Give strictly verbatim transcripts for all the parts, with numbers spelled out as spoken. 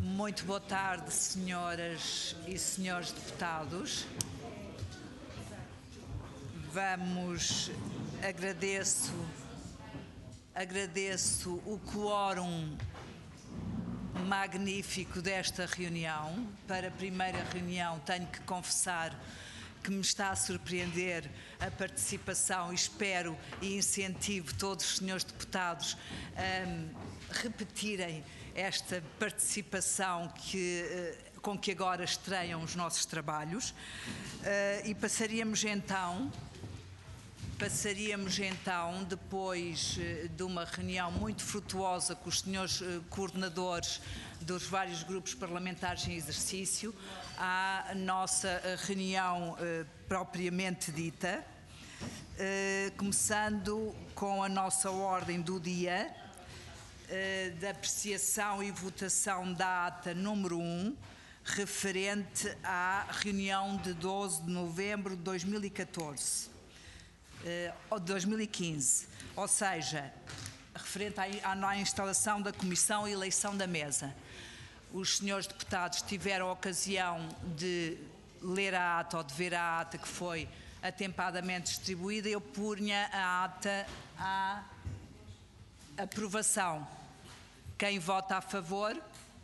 Muito boa tarde, senhoras e senhores deputados. Vamos, agradeço, agradeço o quórum magnífico desta reunião. Para a primeira reunião tenho que confessar que me está a surpreender a participação e espero e incentivo todos os senhores deputados a repetirem esta participação que, com que agora estreiam os nossos trabalhos. E passaríamos então, passaríamos então, depois de uma reunião muito frutuosa com os senhores coordenadores dos vários grupos parlamentares em exercício, à nossa reunião eh, propriamente dita, eh, começando com a nossa ordem do dia, eh, da apreciação e votação da ata número um, referente à reunião de doze de novembro de dois mil e catorze, eh, ou de dois mil e quinze, ou seja, referente à, à instalação da comissão e eleição da mesa. Os senhores deputados tiveram a ocasião de ler a ata ou de ver a ata que foi atempadamente distribuída. Eu punha a ata à aprovação. Quem vota a favor?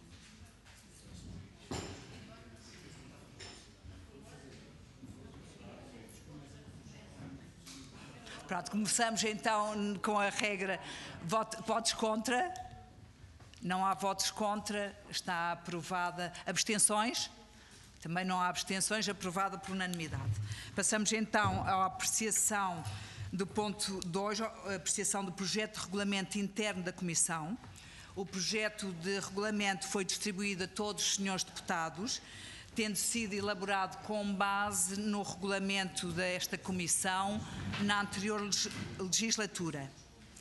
Pronto, começamos então com a regra votos contra. Não há votos contra, está aprovada. Abstenções? Também não há abstenções, aprovada por unanimidade. Passamos então à apreciação do ponto dois, a apreciação do projeto de regulamento interno da Comissão. O projeto de regulamento foi distribuído a todos os senhores deputados, tendo sido elaborado com base no regulamento desta Comissão na anterior legislatura.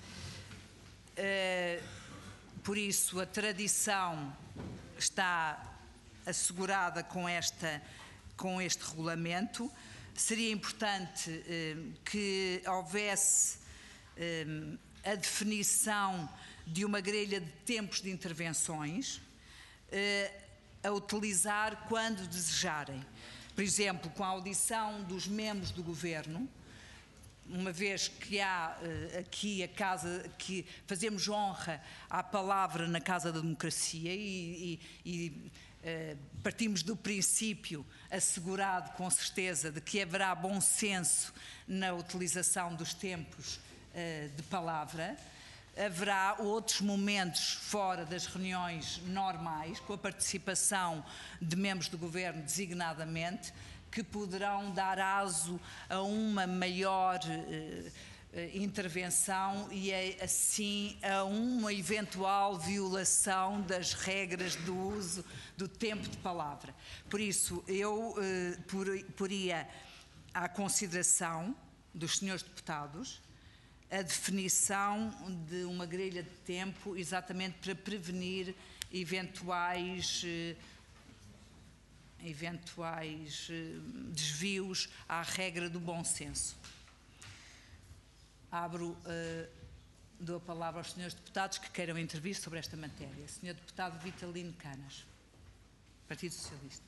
Uh, Por isso, a tradição está assegurada com, esta, com este regulamento. Seria importante eh, que houvesse eh, a definição de uma grelha de tempos de intervenções eh, a utilizar quando desejarem. Por exemplo, com a audição dos membros do Governo, uma vez que há uh, aqui a casa, que fazemos honra à palavra na Casa da Democracia e, e, e uh, partimos do princípio assegurado com certeza de que haverá bom senso na utilização dos tempos uh, de palavra. Haverá outros momentos fora das reuniões normais, com a participação de membros do Governo designadamente, que poderão dar aso a uma maior eh, intervenção e a, assim a uma eventual violação das regras do uso do tempo de palavra. Por isso, eu eh, por, poria à consideração dos senhores deputados a definição de uma grelha de tempo exatamente para prevenir eventuais eh, eventuais eh, desvios à regra do bom senso. Abro, eh, dou a palavra aos senhores deputados que queiram intervir sobre esta matéria. senhor Deputado Vitalino Canas, Partido Socialista.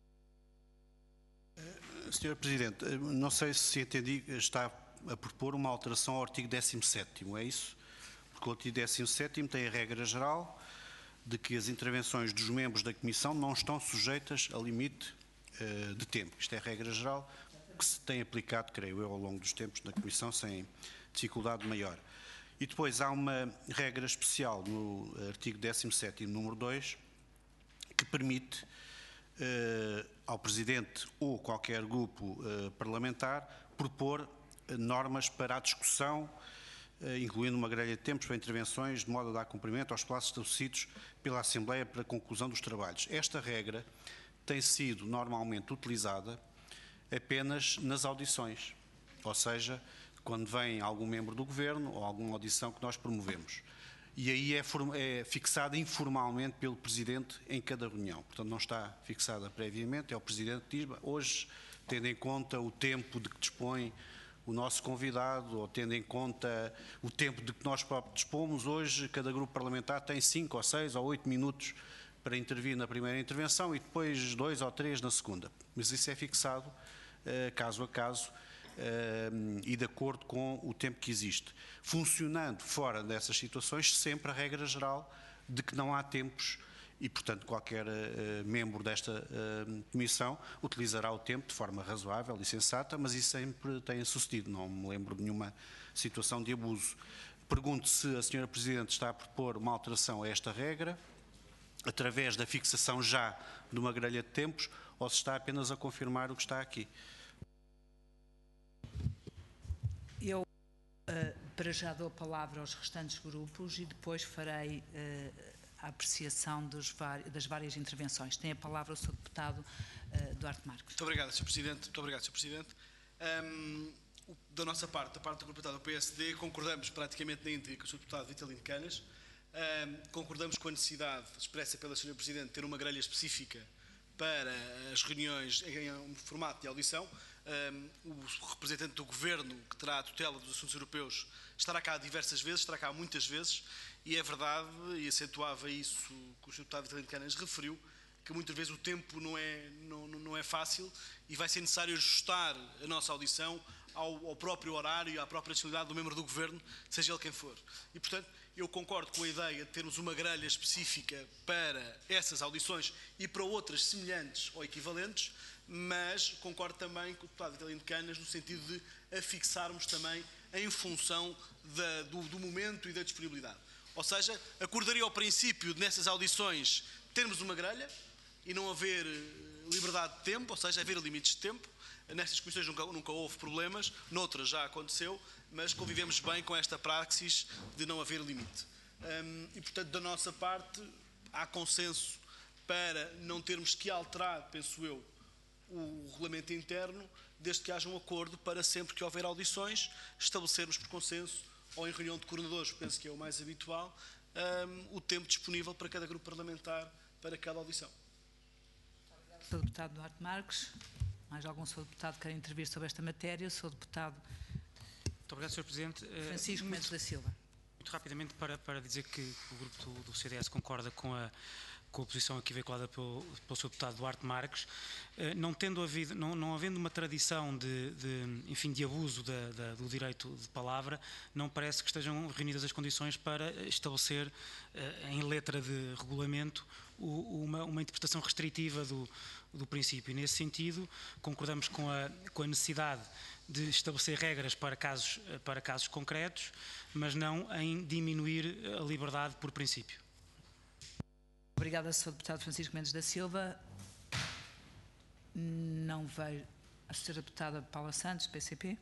senhor Presidente, não sei se entendi, está a propor uma alteração ao artigo décimo sétimo, é isso? Porque o artigo décimo sétimo tem a regra geral de que as intervenções dos membros da Comissão não estão sujeitas a limite uh, de tempo. Isto é a regra geral que se tem aplicado, creio eu, ao longo dos tempos na Comissão sem dificuldade maior. E depois há uma regra especial no artigo décimo sétimo, número dois, que permite uh, ao Presidente ou qualquer grupo uh, parlamentar propor uh, normas para a discussão, incluindo uma grelha de tempos para intervenções, de modo a dar cumprimento aos plazos estabelecidos pela Assembleia para a conclusão dos trabalhos. Esta regra tem sido normalmente utilizada apenas nas audições, ou seja, quando vem algum membro do Governo ou alguma audição que nós promovemos. E aí é, é fixada informalmente pelo Presidente em cada reunião. Portanto, não está fixada previamente, é o Presidente que diz, hoje, tendo em conta o tempo de que dispõe o nosso convidado, ou tendo em conta o tempo de que nós próprios dispomos, hoje cada grupo parlamentar tem cinco ou seis ou oito minutos para intervir na primeira intervenção e depois dois ou três na segunda. Mas isso é fixado uh, caso a caso uh, e de acordo com o tempo que existe. Funcionando fora dessas situações, sempre a regra geral de que não há tempos e, portanto, qualquer uh, membro desta uh, comissão utilizará o tempo de forma razoável e sensata, mas isso sempre tem sucedido, não me lembro de nenhuma situação de abuso. Pergunto se a senhora Presidente está a propor uma alteração a esta regra, através da fixação já de uma grelha de tempos, ou se está apenas a confirmar o que está aqui. Eu, uh, para já, dou a palavra aos restantes grupos e depois farei uh, a apreciação dos das várias intervenções. Tem a palavra o senhor Deputado uh, Duarte Marques. Muito obrigado, senhor Presidente. Muito obrigado, senhor Presidente. Um, da nossa parte, da parte do Grupo Deputado do P S D, concordamos praticamente na íntegra com o senhor Deputado Vitalino Canas. Um, concordamos com a necessidade expressa pela senhora Presidente de ter uma grelha específica para as reuniões em um formato de audição. Um, o representante do Governo, que terá a tutela dos assuntos europeus, estará cá diversas vezes, estará cá muitas vezes, e é verdade, e acentuava isso que o senhor Deputado Vitalino Canas referiu, que muitas vezes o tempo não é, não, não é fácil e vai ser necessário ajustar a nossa audição ao, ao próprio horário e à própria disponibilidade do membro do Governo, seja ele quem for. E, portanto, eu concordo com a ideia de termos uma grelha específica para essas audições e para outras semelhantes ou equivalentes, mas concordo também com o deputado Vitalino Canas no sentido de a fixarmos também em função da, do, do momento e da disponibilidade. Ou seja, acordaria ao princípio de nessas audições termos uma grelha e não haver liberdade de tempo, ou seja, haver limites de tempo. Nestas comissões nunca, nunca houve problemas, noutras já aconteceu, mas convivemos bem com esta praxis de não haver limite. Um, e, portanto, da nossa parte, há consenso para não termos que alterar, penso eu, o regulamento interno, desde que haja um acordo para sempre que houver audições, estabelecermos por consenso, ou em reunião de coordenadores, penso que é o mais habitual, um, o tempo disponível para cada grupo parlamentar para cada audição. senhor Deputado Duarte Marques. Mais algum senhor Deputado quer intervir sobre esta matéria? senhor Deputado Muito obrigado, senhor Presidente. Francisco muito, Mendes da Silva. Muito rapidamente para, para dizer que o grupo do, do C D S concorda com a, com a posição aqui veiculada pelo, pelo senhor Deputado Duarte Marques. Não tendo havido, não, não havendo uma tradição de, de, enfim, de abuso da, da, do direito de palavra, não parece que estejam reunidas as condições para estabelecer em letra de regulamento uma, uma interpretação restritiva do, do princípio. E, nesse sentido, concordamos com a, com a necessidade de estabelecer regras para casos, para casos concretos, mas não em diminuir a liberdade por princípio. Obrigada, senhor Deputado Francisco Mendes da Silva. Não vejo a senhora Deputada Paula Santos, P C P.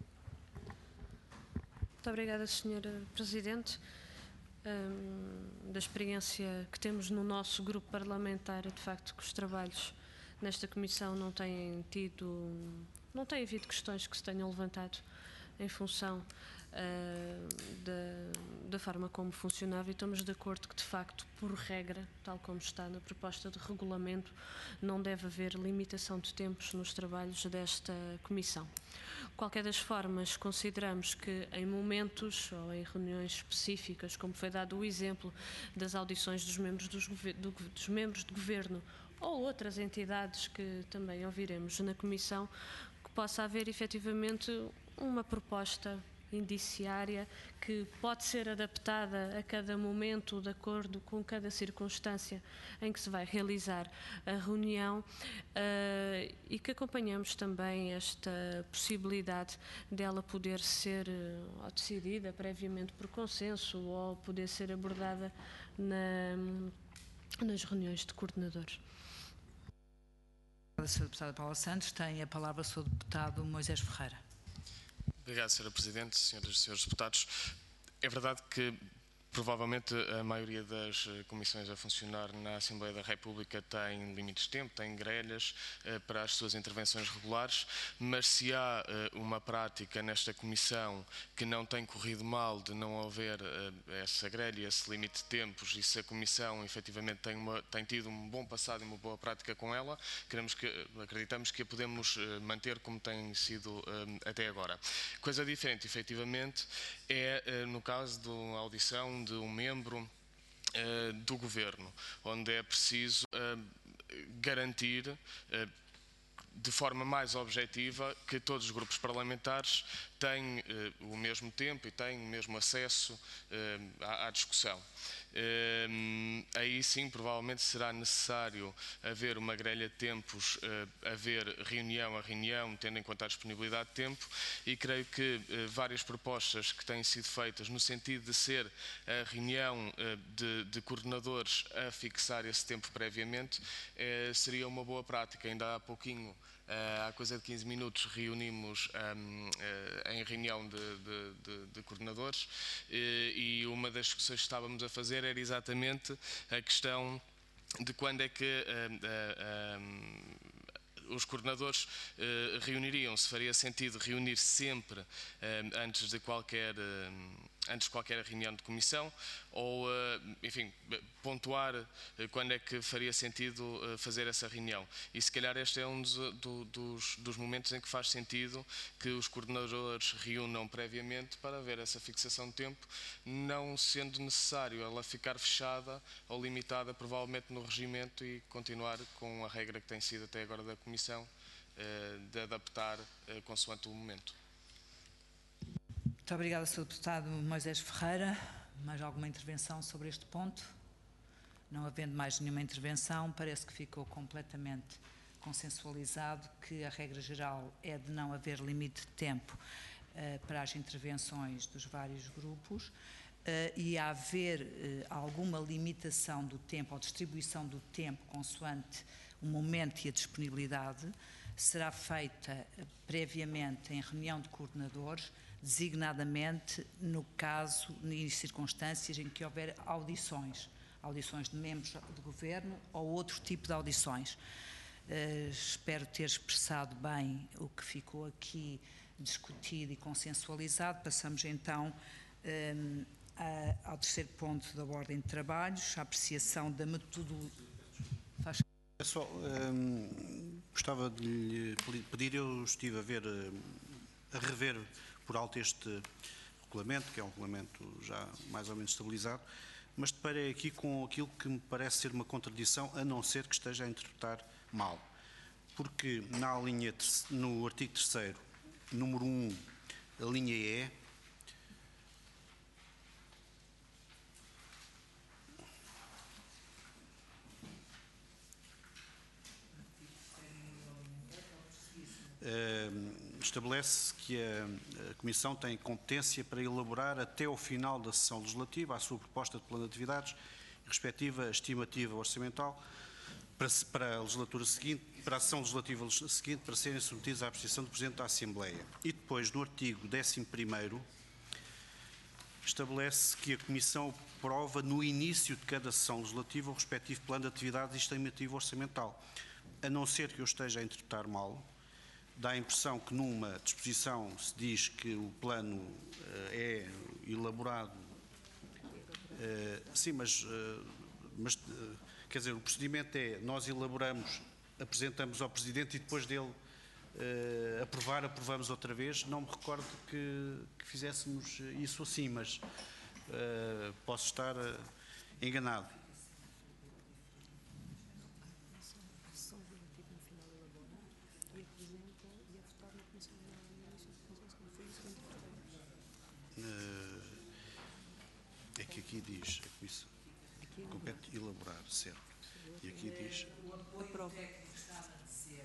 Muito obrigada, senhora Presidente. Um, da experiência que temos no nosso grupo parlamentar, de facto, que os trabalhos nesta comissão não têm tido, não tem havido questões que se tenham levantado em função uh, da, da forma como funcionava, e estamos de acordo que, de facto, por regra, tal como está na proposta de regulamento, não deve haver limitação de tempos nos trabalhos desta comissão. Qualquer das formas, consideramos que em momentos ou em reuniões específicas, como foi dado o exemplo das audições dos membros, dos, do, dos membros de governo ou outras entidades que também ouviremos na comissão, que possa haver efetivamente uma proposta indiciária que pode ser adaptada a cada momento de acordo com cada circunstância em que se vai realizar a reunião, uh, e que acompanhamos também esta possibilidade dela poder ser uh, decidida previamente por consenso ou poder ser abordada na, nas reuniões de coordenadores. A senhora Deputada Paula Santos. Tem a palavra o senhor Deputado Moisés Ferreira. Obrigado, senhora Presidente, senhoras e senhores deputados. É verdade que provavelmente a maioria das comissões a funcionar na Assembleia da República tem limites de tempo, tem grelhas eh, para as suas intervenções regulares, mas se há eh, uma prática nesta comissão que não tem corrido mal de não haver eh, essa grelha, esse limite de tempos, e se a comissão efetivamente tem, uma, tem tido um bom passado e uma boa prática com ela, queremos que, acreditamos que a podemos eh, manter como tem sido eh, até agora. Coisa diferente, efetivamente, é eh, no caso da audição de um membro uh, do Governo, onde é preciso uh, garantir uh, de forma mais objetiva que todos os grupos parlamentares têm eh, o mesmo tempo e têm o mesmo acesso eh, à, à discussão. Eh, aí sim, provavelmente será necessário haver uma grelha de tempos, eh, haver reunião a reunião, tendo em conta a disponibilidade de tempo, e creio que eh, várias propostas que têm sido feitas no sentido de ser a reunião eh, de, de coordenadores a fixar esse tempo previamente, eh, seria uma boa prática. Ainda há pouquinho, Uh, há coisa de quinze minutos, reunimos um, uh, em reunião de, de, de, de coordenadores uh, e uma das discussões que estávamos a fazer era exatamente a questão de quando é que uh, uh, um, os coordenadores uh, reuniriam-se. Faria sentido reunir sempre uh, antes de qualquer... Uh, antes de qualquer reunião de comissão, ou, enfim, pontuar quando é que faria sentido fazer essa reunião. E se calhar este é um dos, dos, dos momentos em que faz sentido que os coordenadores reúnam previamente para haver essa fixação de tempo, não sendo necessário ela ficar fechada ou limitada provavelmente no regimento e continuar com a regra que tem sido até agora da comissão, de adaptar consoante o momento. Muito obrigada, senhor Deputado Moisés Ferreira. Mais alguma intervenção sobre este ponto? Não havendo mais nenhuma intervenção, parece que ficou completamente consensualizado que a regra geral é de não haver limite de tempo uh, para as intervenções dos vários grupos uh, e a haver uh, alguma limitação do tempo ou distribuição do tempo consoante o momento e a disponibilidade, será feita uh, previamente em reunião de coordenadores, designadamente no caso e circunstâncias em que houver audições, audições de membros do Governo ou outro tipo de audições. Uh, espero ter expressado bem o que ficou aqui discutido e consensualizado. Passamos então um, a, ao terceiro ponto da ordem de trabalhos, a apreciação da metodologia. Faz... É só, um, gostava de lhe pedir, eu estive a ver, a rever por alto este regulamento, que é um regulamento já mais ou menos estabilizado, mas deparei aqui com aquilo que me parece ser uma contradição, a não ser que esteja a interpretar mal. Porque na linha, no artigo terceiro, número um, a linha E, estabelece que a, a Comissão tem competência para elaborar até ao final da sessão legislativa a sua proposta de plano de atividades e respectiva estimativa orçamental para, para a legislatura seguinte, para a sessão legislativa seguinte, para serem submetidos à apreciação do Presidente da Assembleia. E depois, no artigo décimo primeiro, estabelece que a Comissão aprova no início de cada sessão legislativa o respectivo plano de atividades e estimativa orçamental. A não ser que eu esteja a interpretar mal, dá a impressão que numa disposição se diz que o plano uh, é elaborado, uh, sim, mas, uh, mas uh, quer dizer, o procedimento é, nós elaboramos, apresentamos ao Presidente e depois dele uh, aprovar, aprovamos outra vez. Não me recordo que, que fizéssemos isso assim, mas uh, posso estar uh, enganado. É que aqui diz, a Comissão compete elaborar, certo? E aqui diz... O apoio técnico estava a dizer,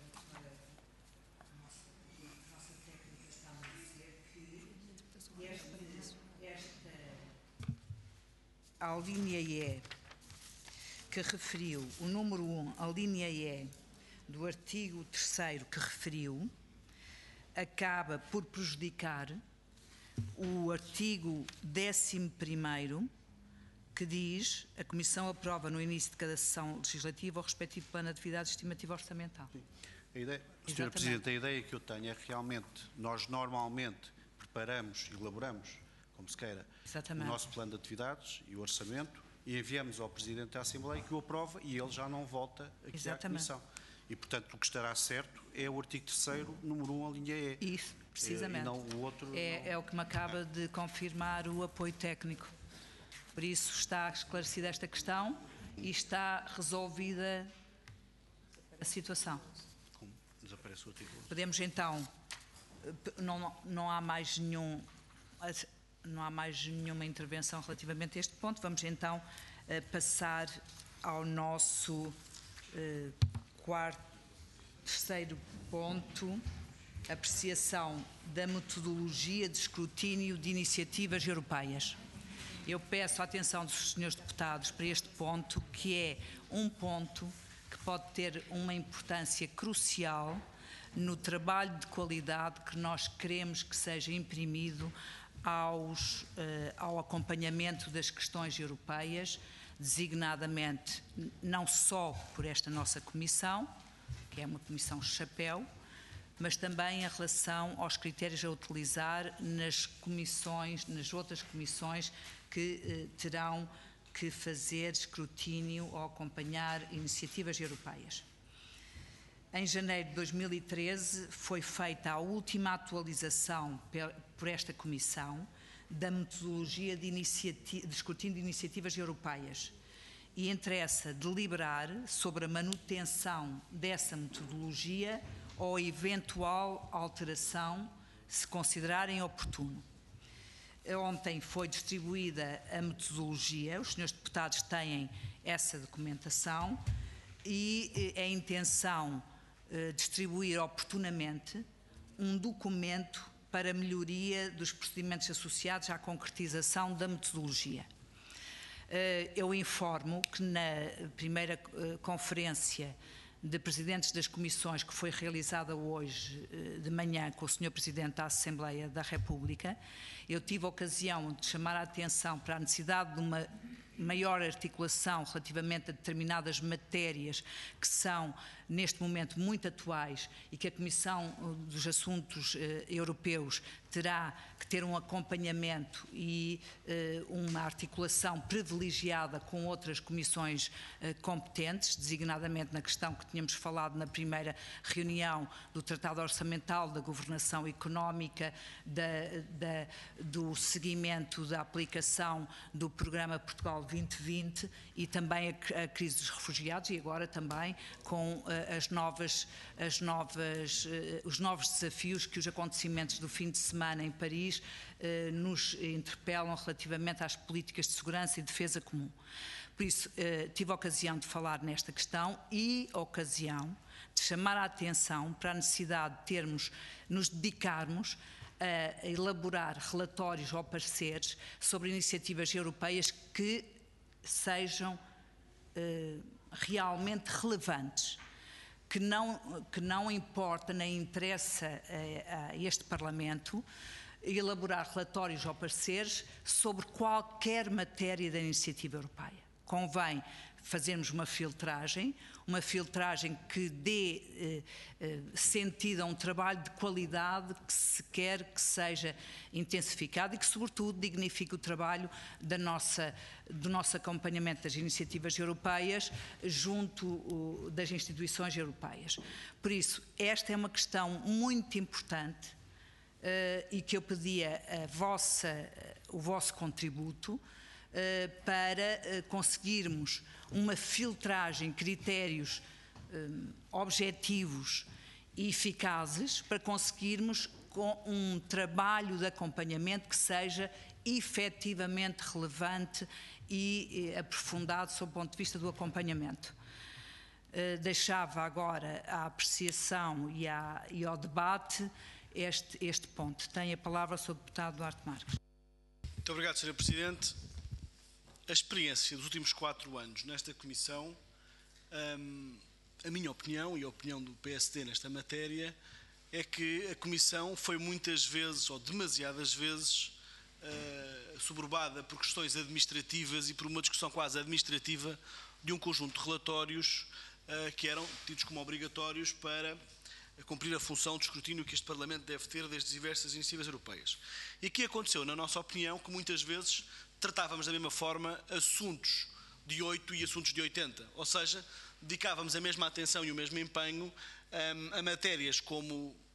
a nossa técnica estava a dizer que esta, esta a linha E, que referiu, o número um, a linha E do artigo terceiro que referiu, acaba por prejudicar o artigo décimo primeiro, que diz: a Comissão aprova no início de cada sessão legislativa o respectivo plano de atividades e estimativa orçamental. Sim. A ideia, senhora Presidente, a ideia que eu tenho é que realmente nós normalmente preparamos, elaboramos, como se queira, Exatamente. o nosso plano de atividades e o orçamento e enviamos ao Presidente da Assembleia que o aprova e ele já não volta aqui Exatamente. à Comissão. E, portanto, o que estará certo é o artigo terceiro, número um, a linha E. Isso, precisamente. E não o outro. É, não... é o que me acaba de confirmar o apoio técnico. Por isso está esclarecida esta questão e está resolvida a situação. Como desaparece o artigo? Podemos então, não, não há mais nenhum, não há mais nenhuma intervenção relativamente a este ponto. Vamos então passar ao nosso eh, quarto, terceiro ponto, apreciação da metodologia de escrutínio de iniciativas europeias. Eu peço a atenção dos senhores deputados para este ponto, que é um ponto que pode ter uma importância crucial no trabalho de qualidade que nós queremos que seja imprimido aos, eh, ao acompanhamento das questões europeias, designadamente não só por esta nossa comissão, que é uma comissão chapéu, mas também em relação aos critérios a utilizar nas comissões, nas outras comissões que eh, terão que fazer escrutínio ou acompanhar iniciativas europeias. Em janeiro de dois mil e treze foi feita a última atualização por esta comissão da metodologia de, de escrutínio de iniciativas europeias e interessa deliberar sobre a manutenção dessa metodologia ou eventual alteração, se considerarem oportuno. Ontem foi distribuída a metodologia, os senhores deputados têm essa documentação e é a intenção eh, distribuir oportunamente um documento para melhoria dos procedimentos associados à concretização da metodologia. Eu informo que na primeira conferência de presidentes das comissões que foi realizada hoje de manhã com o senhor Presidente da Assembleia da República, eu tive a ocasião de chamar a atenção para a necessidade de uma maior articulação relativamente a determinadas matérias que são, neste momento, muito atuais e que a Comissão dos Assuntos eh, Europeus terá que ter um acompanhamento e eh, uma articulação privilegiada com outras comissões eh, competentes, designadamente na questão que tínhamos falado na primeira reunião do Tratado Orçamental, da Governação Económica, da, da, do seguimento da aplicação do Programa Portugal vinte vinte e também a, a crise dos refugiados e agora também com uh, as novas, as novas, uh, os novos desafios que os acontecimentos do fim de semana em Paris uh, nos interpelam relativamente às políticas de segurança e defesa comum. Por isso, uh, tive a ocasião de falar nesta questão e a ocasião de chamar a atenção para a necessidade de termos, nos dedicarmos a elaborar relatórios ou pareceres sobre iniciativas europeias que sejam eh, realmente relevantes, que não, que não importa nem interessa a, a este Parlamento elaborar relatórios ou pareceres sobre qualquer matéria da iniciativa europeia. Convém fazermos uma filtragem, uma filtragem que dê eh, eh, sentido a um trabalho de qualidade que se quer que seja intensificado e que, sobretudo, dignifique o trabalho da nossa, do nosso acompanhamento das iniciativas europeias junto uh, das instituições europeias. Por isso, esta é uma questão muito importante uh, e que eu pedia a vossa, uh, o vosso contributo Uh, para uh, conseguirmos uma filtragem, critérios uh, objetivos e eficazes para conseguirmos com um trabalho de acompanhamento que seja efetivamente relevante e, e aprofundado sob o ponto de vista do acompanhamento. Uh, deixava agora à apreciação e, à, e ao debate este, este ponto. Tem a palavra o senhor Deputado Duarte Marques. Muito obrigado, senhor Presidente. A experiência dos últimos quatro anos nesta Comissão, hum, a minha opinião e a opinião do P S D nesta matéria, é que a Comissão foi muitas vezes, ou demasiadas vezes, uh, soberbada por questões administrativas e por uma discussão quase administrativa de um conjunto de relatórios uh, que eram tidos como obrigatórios para cumprir a função de escrutínio que este Parlamento deve ter das diversas iniciativas europeias. E aqui aconteceu, na nossa opinião, que muitas vezes tratávamos da mesma forma assuntos de oito e assuntos de oitenta, ou seja, dedicávamos a mesma atenção e o mesmo empenho um, a matérias como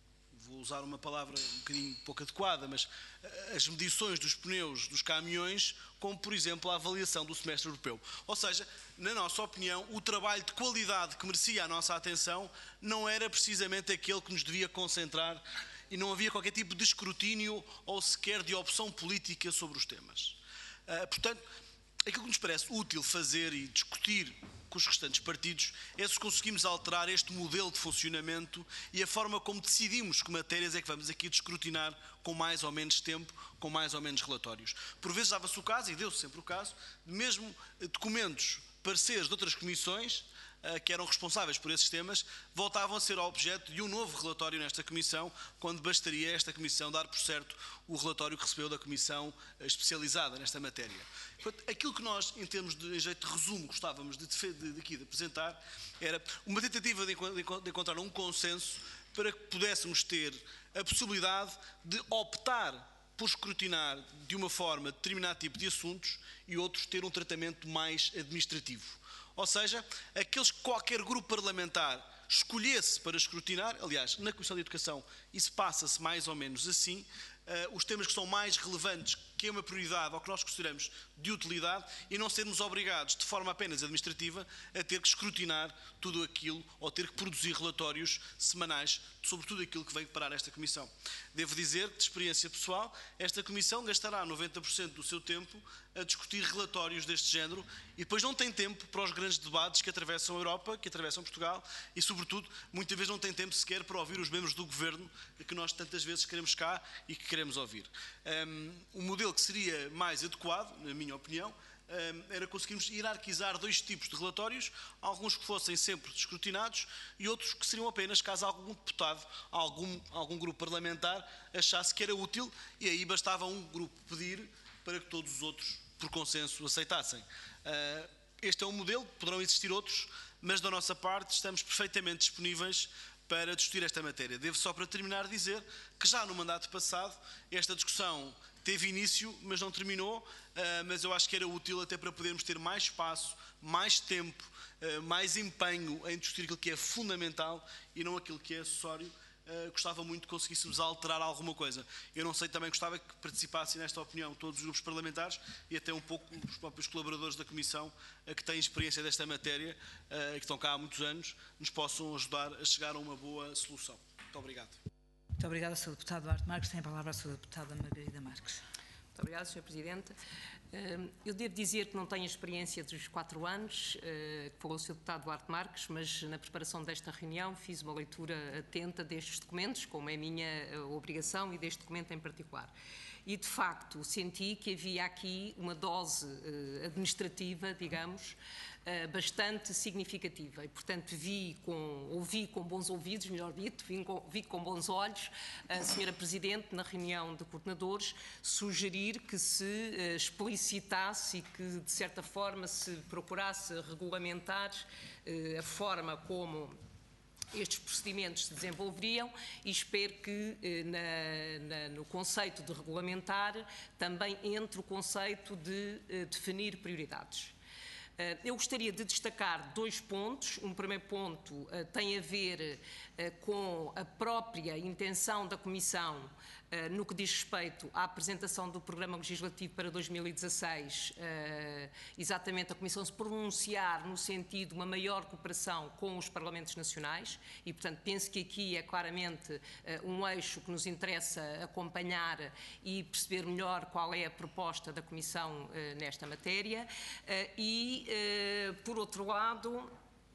vou usar uma palavra um bocadinho pouco adequada, mas as medições dos pneus dos caminhões, como por exemplo a avaliação do semestre europeu. Ou seja, na nossa opinião, o trabalho de qualidade que merecia a nossa atenção não era precisamente aquele que nos devia concentrar e não havia qualquer tipo de escrutínio ou sequer de opção política sobre os temas. Uh, portanto, aquilo que nos parece útil fazer e discutir com os restantes partidos é se conseguimos alterar este modelo de funcionamento e a forma como decidimos que matérias é que vamos aqui descrutinar com mais ou menos tempo, com mais ou menos relatórios. Por vezes dava-se o caso, e deu-se sempre o caso, de mesmo documentos, pareceres de outras comissões que eram responsáveis por esses temas, voltavam a ser objeto de um novo relatório nesta Comissão, quando bastaria esta Comissão dar por certo o relatório que recebeu da Comissão especializada nesta matéria. Portanto, aquilo que nós, em termos de em jeito de resumo, gostávamos de, de, de aqui de apresentar, era uma tentativa de, de encontrar um consenso para que pudéssemos ter a possibilidade de optar por escrutinar de uma forma determinado tipo de assuntos e outros ter um tratamento mais administrativo. Ou seja, aqueles que qualquer grupo parlamentar escolhesse para escrutinar, aliás, na Comissão de Educação isso passa-se mais ou menos assim, uh, os temas que são mais relevantes, que é uma prioridade ou que nós consideramos de utilidade, e não sermos obrigados, de forma apenas administrativa, a ter que escrutinar tudo aquilo ou ter que produzir relatórios semanais sobre tudo aquilo que veio parar esta Comissão. Devo dizer que, de experiência pessoal, esta Comissão gastará noventa por cento do seu tempo a discutir relatórios deste género e depois não tem tempo para os grandes debates que atravessam a Europa, que atravessam Portugal e, sobretudo, muitas vezes não tem tempo sequer para ouvir os membros do Governo que nós tantas vezes queremos cá e que queremos ouvir. Um, o modelo que seria mais adequado, na minha opinião, era conseguirmos hierarquizar dois tipos de relatórios, alguns que fossem sempre escrutinados e outros que seriam apenas caso algum deputado, algum, algum grupo parlamentar achasse que era útil, e aí bastava um grupo pedir para que todos os outros, por consenso, aceitassem. Este é um modelo, poderão existir outros, mas da nossa parte estamos perfeitamente disponíveis para discutir esta matéria. Devo só, para terminar, dizer que já no mandato passado esta discussão teve início, mas não terminou, uh, mas eu acho que era útil até para podermos ter mais espaço, mais tempo, uh, mais empenho em discutir aquilo que é fundamental e não aquilo que é acessório. Uh, gostava muito que conseguíssemos alterar alguma coisa. Eu não sei, também gostava que participassem nesta opinião todos os grupos parlamentares e até um pouco os próprios colaboradores da Comissão uh, que têm experiência desta matéria, uh, que estão cá há muitos anos, nos possam ajudar a chegar a uma boa solução. Muito obrigado. Muito obrigada, senhor Deputado Duarte Marques. Tem a palavra a senhora Deputada Margarida Marques. Muito obrigada, senhor Presidente. Eu devo dizer que não tenho experiência dos quatro anos, que falou o senhor Deputado Duarte Marques, mas na preparação desta reunião fiz uma leitura atenta destes documentos, como é a minha obrigação, e deste documento em particular. E, de facto, senti que havia aqui uma dose administrativa, digamos, bastante significativa e, portanto, vi com, ouvi com bons ouvidos, melhor dito, vi com, vi com bons olhos a senhora Presidente, na reunião de coordenadores, sugerir que se uh, explicitasse e que, de certa forma, se procurasse regulamentar uh, a forma como estes procedimentos se desenvolveriam, e espero que na, na, no conceito de regulamentar também entre o conceito de uh, definir prioridades. Eu gostaria de destacar dois pontos. Um primeiro ponto uh, tem a ver uh, com a própria intenção da Comissão uh, no que diz respeito à apresentação do Programa Legislativo para dois mil e dezasseis, uh, exatamente a Comissão se pronunciar no sentido de uma maior cooperação com os Parlamentos Nacionais e, portanto, penso que aqui é claramente uh, um eixo que nos interessa acompanhar e perceber melhor qual é a proposta da Comissão uh, nesta matéria uh, e Uh, por outro lado, uh,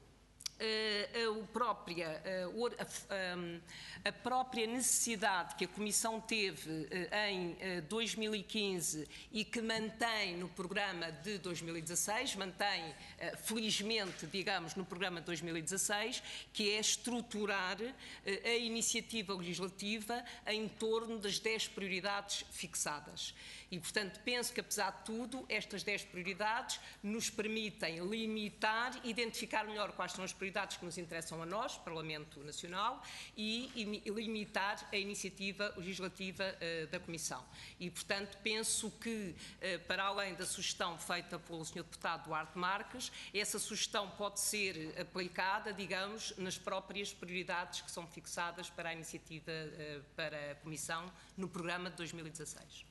a, própria, uh, a, a própria necessidade que a Comissão teve uh, em uh, dois mil e quinze e que mantém no programa de dois mil e dezasseis, mantém uh, felizmente, digamos, no programa de dois mil e dezasseis, que é estruturar uh, a iniciativa legislativa em torno das dez prioridades fixadas. E, portanto, penso que, apesar de tudo, estas dez prioridades nos permitem limitar, identificar melhor quais são as prioridades que nos interessam a nós, Parlamento Nacional, e, e limitar a iniciativa legislativa uh, da Comissão. E, portanto, penso que, uh, para além da sugestão feita pelo senhor Deputado Duarte Marques, essa sugestão pode ser aplicada, digamos, nas próprias prioridades que são fixadas para a iniciativa uh, para a Comissão no programa de dois mil e dezasseis.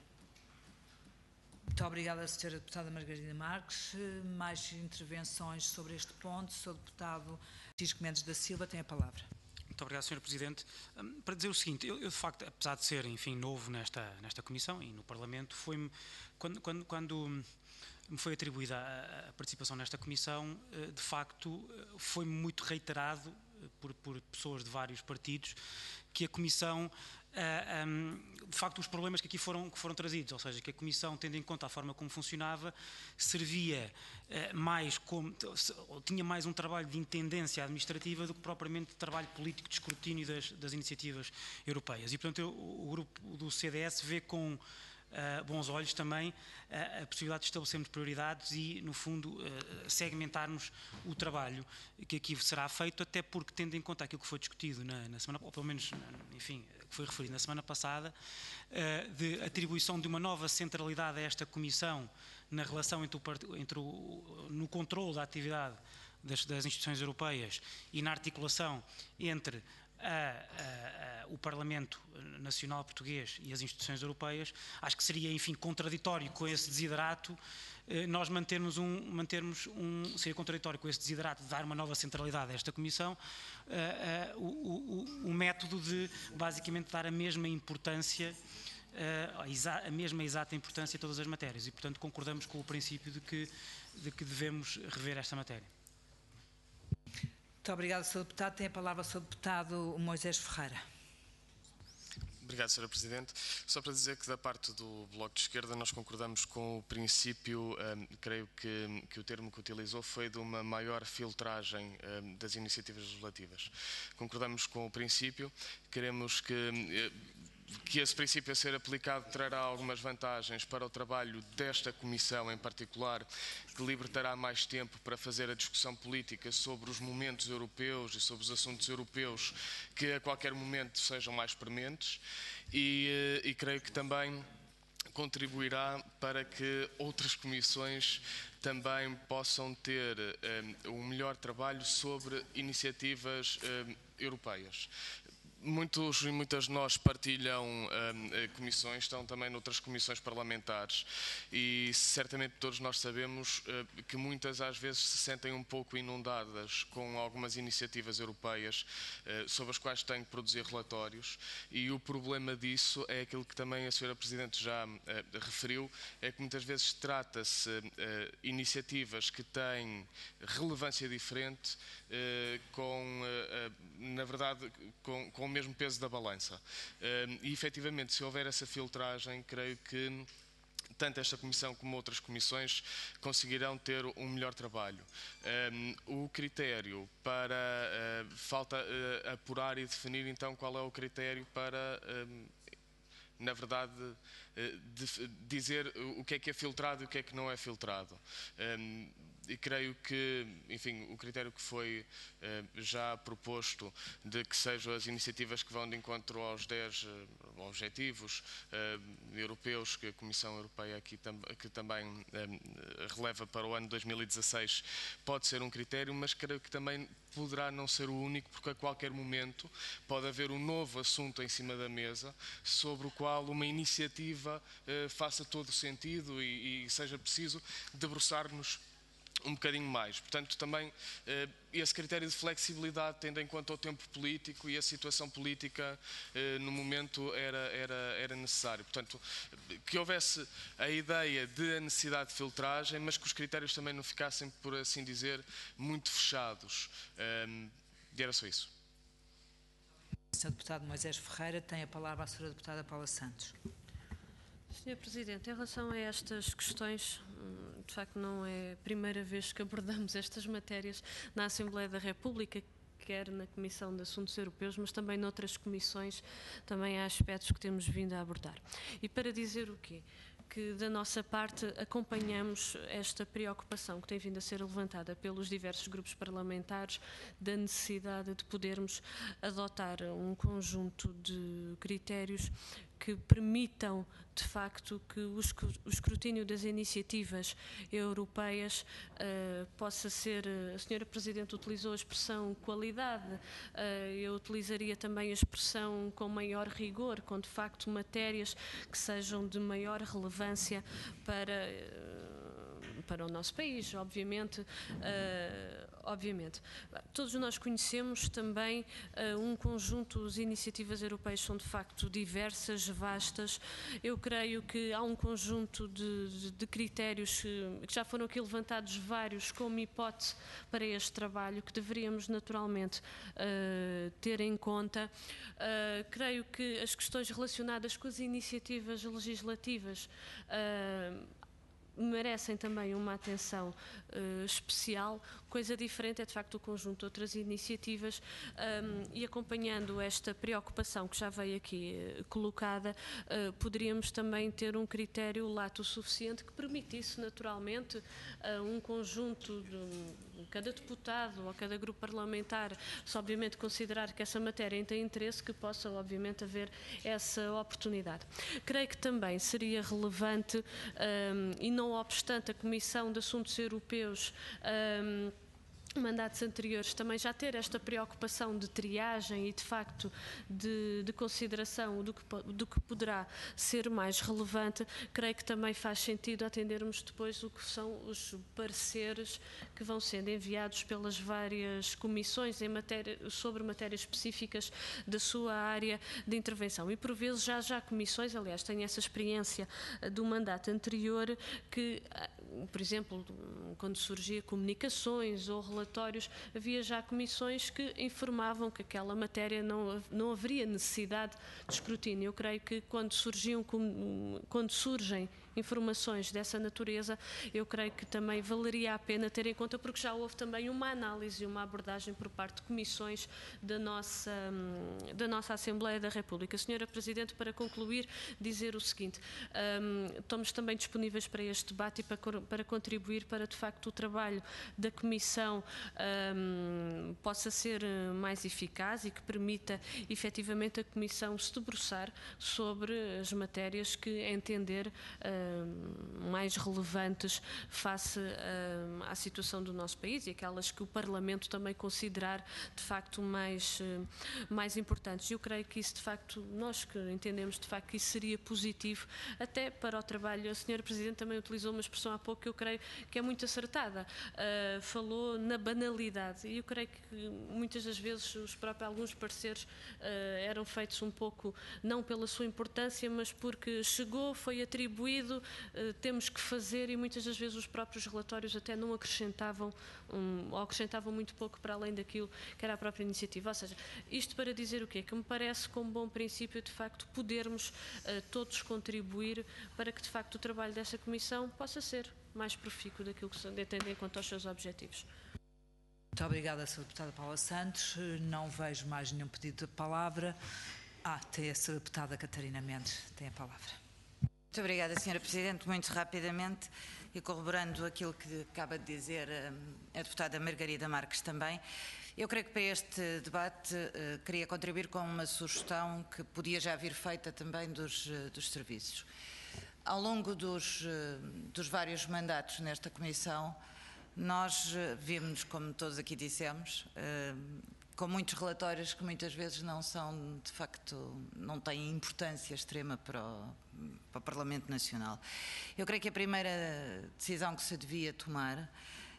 Muito obrigada, senhora Deputada Margarida Marques. Mais intervenções sobre este ponto. O senhor Deputado Francisco Mendes da Silva tem a palavra. Muito obrigado, senhora Presidente. Um, para dizer o seguinte, eu, eu de facto, apesar de ser, enfim, novo nesta, nesta Comissão e no Parlamento, foi-me, quando, quando, quando me foi atribuída a, a participação nesta Comissão, de facto, foi-me muito reiterado por, por pessoas de vários partidos que a Comissão, Uh, um, de facto, os problemas que aqui foram, que foram trazidos, ou seja, que a Comissão, tendo em conta a forma como funcionava, servia uh, mais como, ou tinha mais um trabalho de intendência administrativa do que propriamente de trabalho político de escrutínio das, das iniciativas europeias. E, portanto, eu, o grupo do C D S vê com Uh, bons olhos também uh, a possibilidade de estabelecermos prioridades e, no fundo, uh, segmentarmos o trabalho que aqui será feito, até porque, tendo em conta aquilo que foi discutido na, na semana, ou pelo menos, enfim, que foi referido na semana passada, uh, de atribuição de uma nova centralidade a esta Comissão na relação entre o, entre o no controle da atividade das, das instituições europeias e na articulação entre A, a, a, o Parlamento Nacional Português e as instituições europeias, acho que seria, enfim, contraditório com esse desiderato, eh, nós mantermos um, mantermos um, seria contraditório com esse desiderato de dar uma nova centralidade a esta Comissão, eh, eh, o, o, o método de, basicamente, dar a mesma importância, eh, a, exa, a mesma exata importância a todas as matérias, e, portanto, concordamos com o princípio de que, de que devemos rever esta matéria. Muito obrigado, senhor Deputado. Tem a palavra o senhor Deputado Moisés Ferreira. Obrigado, senhora Presidente. Só para dizer que, da parte do Bloco de Esquerda, nós concordamos com o princípio, um, creio que, que o termo que utilizou foi de uma maior filtragem um, das iniciativas legislativas. Concordamos com o princípio, queremos que... que esse princípio a ser aplicado trará algumas vantagens para o trabalho desta Comissão em particular, que libertará mais tempo para fazer a discussão política sobre os momentos europeus e sobre os assuntos europeus que a qualquer momento sejam mais prementes, e, e creio que também contribuirá para que outras comissões também possam ter um, um melhor trabalho sobre iniciativas um, europeias. Muitos e muitas de nós partilham um, comissões, estão também noutras comissões parlamentares, e certamente todos nós sabemos uh, que muitas às vezes se sentem um pouco inundadas com algumas iniciativas europeias uh, sobre as quais têm que produzir relatórios, e o problema disso é aquilo que também a senhora Presidente já uh, referiu, é que muitas vezes trata-se uh, iniciativas que têm relevância diferente, uh, com, uh, uh, na verdade, com, com o mesmo peso da balança. E, efetivamente, se houver essa filtragem, creio que tanto esta Comissão como outras comissões conseguirão ter um melhor trabalho. O critério para... falta apurar e definir, então, qual é o critério para, na verdade, dizer o que é que é filtrado e o que é que não é filtrado. E creio que, enfim, o critério que foi eh, já proposto de que sejam as iniciativas que vão de encontro aos dez eh, objetivos eh, europeus que a Comissão Europeia aqui tam que também eh, releva para o ano dois mil e dezasseis, pode ser um critério, mas creio que também poderá não ser o único, porque a qualquer momento pode haver um novo assunto em cima da mesa sobre o qual uma iniciativa eh, faça todo o sentido e, e seja preciso debruçar-nos um bocadinho mais. Portanto, também eh, esse critério de flexibilidade, tendo em conta o tempo político e a situação política eh, no momento, era, era, era necessário. Portanto, que houvesse a ideia de a necessidade de filtragem, mas que os critérios também não ficassem, por assim dizer, muito fechados. Eh, e era só isso. senhor Deputado Moisés Ferreira, tem a palavra a senhora Deputada Paula Santos. senhor Presidente, em relação a estas questões, de facto não é a primeira vez que abordamos estas matérias na Assembleia da República, quer na Comissão de Assuntos Europeus, mas também noutras comissões, também há aspectos que temos vindo a abordar. E para dizer o quê? que da nossa parte acompanhamos esta preocupação que tem vindo a ser levantada pelos diversos grupos parlamentares da necessidade de podermos adotar um conjunto de critérios que permitam, de facto, que o escrutínio das iniciativas europeias uh, possa ser, a senhora Presidente utilizou a expressão qualidade, uh, eu utilizaria também a expressão com maior rigor, com de facto matérias que sejam de maior relevância para, uh, para o nosso país, obviamente. Uh, Obviamente. Todos nós conhecemos também uh, um conjunto, as iniciativas europeias são de facto diversas, vastas. Eu creio que há um conjunto de, de, de critérios que, que já foram aqui levantados vários como hipótese para este trabalho, que deveríamos naturalmente uh, ter em conta. Uh, creio que as questões relacionadas com as iniciativas legislativas uh, merecem também uma atenção uh, especial. Coisa diferente é de facto o conjunto de outras iniciativas um, e acompanhando esta preocupação que já veio aqui uh, colocada, uh, poderíamos também ter um critério lato suficiente que permitisse naturalmente uh, um conjunto de cada deputado ou cada grupo parlamentar, se obviamente considerar que essa matéria tem interesse, que possa obviamente haver essa oportunidade. Creio que também seria relevante um, e não obstante a Comissão de Assuntos Europeus um, mandatos anteriores também já ter esta preocupação de triagem e de facto de, de consideração do que, do que poderá ser mais relevante, creio que também faz sentido atendermos depois o que são os pareceres que vão sendo enviados pelas várias comissões em matéria, sobre matérias específicas da sua área de intervenção. E por vezes já já comissões, aliás, tenho essa experiência do mandato anterior, que, por exemplo, quando surgia comunicações ou relatórios, havia já comissões que informavam que aquela matéria não, não haveria necessidade de escrutínio. Eu creio que quando surgiam, quando surgem informações dessa natureza, eu creio que também valeria a pena ter em conta, porque já houve também uma análise e uma abordagem por parte de comissões da nossa, da nossa Assembleia da República. Senhora Presidente, para concluir, dizer o seguinte, um, estamos também disponíveis para este debate e para, para contribuir para, de facto, o trabalho da Comissão um, possa ser mais eficaz e que permita, efetivamente, a Comissão se debruçar sobre as matérias que entender uh, mais relevantes face uh, à situação do nosso país e aquelas que o Parlamento também considerar de facto mais, uh, mais importantes. Eu creio que isso de facto, nós que entendemos de facto que isso seria positivo até para o trabalho. A senhora Presidente também utilizou uma expressão há pouco que eu creio que é muito acertada. Uh, falou na banalidade e eu creio que muitas das vezes os próprios, alguns pareceres uh, eram feitos um pouco não pela sua importância, mas porque chegou, foi atribuído, uh, temos que fazer, e muitas das vezes os próprios relatórios até não acrescentavam, um, ou acrescentavam muito pouco para além daquilo que era a própria iniciativa. Ou seja, isto para dizer o quê? Que me parece como bom princípio de facto podermos uh, todos contribuir para que de facto o trabalho dessa Comissão possa ser mais profícuo daquilo que se entende quanto aos seus objetivos. Muito obrigada, senhora Deputada Paula Santos. Não vejo mais nenhum pedido de palavra. Ah, tem a senhora Deputada Catarina Mendes, tem a palavra. Muito obrigada, senhora Presidente. Muito rapidamente, e corroborando aquilo que acaba de dizer a Deputada Margarida Marques também, eu creio que para este debate uh, queria contribuir com uma sugestão que podia já vir feita também dos, uh, dos serviços. Ao longo dos, uh, dos vários mandatos nesta Comissão, nós uh, vimos, como todos aqui dissemos, uh, com muitos relatórios que muitas vezes não são, de facto, não têm importância extrema para o, para o Parlamento Nacional. Eu creio que a primeira decisão que se devia tomar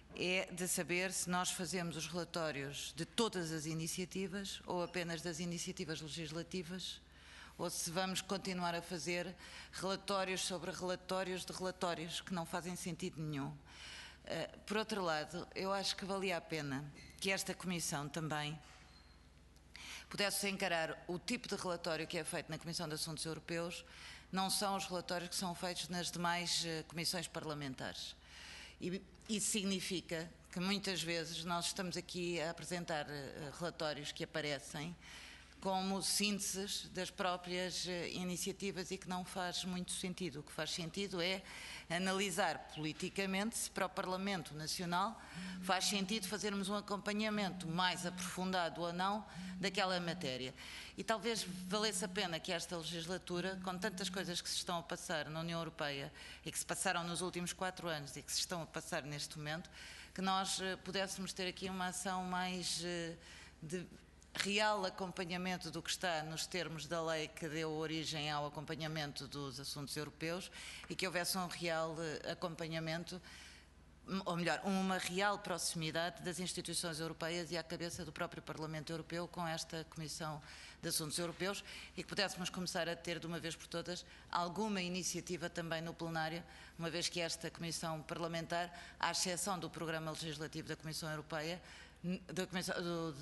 é de saber se nós fazemos os relatórios de todas as iniciativas ou apenas das iniciativas legislativas, ou se vamos continuar a fazer relatórios sobre relatórios de relatórios que não fazem sentido nenhum. Por outro lado, eu acho que valia a pena que esta Comissão também pudesse encarar o tipo de relatório que é feito na Comissão de Assuntos Europeus, não são os relatórios que são feitos nas demais comissões parlamentares. E isso significa que muitas vezes nós estamos aqui a apresentar relatórios que aparecem como sínteses das próprias iniciativas e que não faz muito sentido. O que faz sentido é analisar politicamente se para o Parlamento Nacional faz sentido fazermos um acompanhamento mais aprofundado ou não daquela matéria. E talvez valesse a pena que esta legislatura, com tantas coisas que se estão a passar na União Europeia e que se passaram nos últimos quatro anos e que se estão a passar neste momento, que nós pudéssemos ter aqui uma ação mais de real acompanhamento do que está nos termos da lei que deu origem ao acompanhamento dos assuntos europeus e que houvesse um real acompanhamento, ou melhor, uma real proximidade das instituições europeias e à cabeça do próprio Parlamento Europeu com esta Comissão de Assuntos Europeus e que pudéssemos começar a ter de uma vez por todas alguma iniciativa também no plenário, uma vez que esta Comissão Parlamentar, à exceção do programa legislativo da Comissão Europeia, da Comissão, do,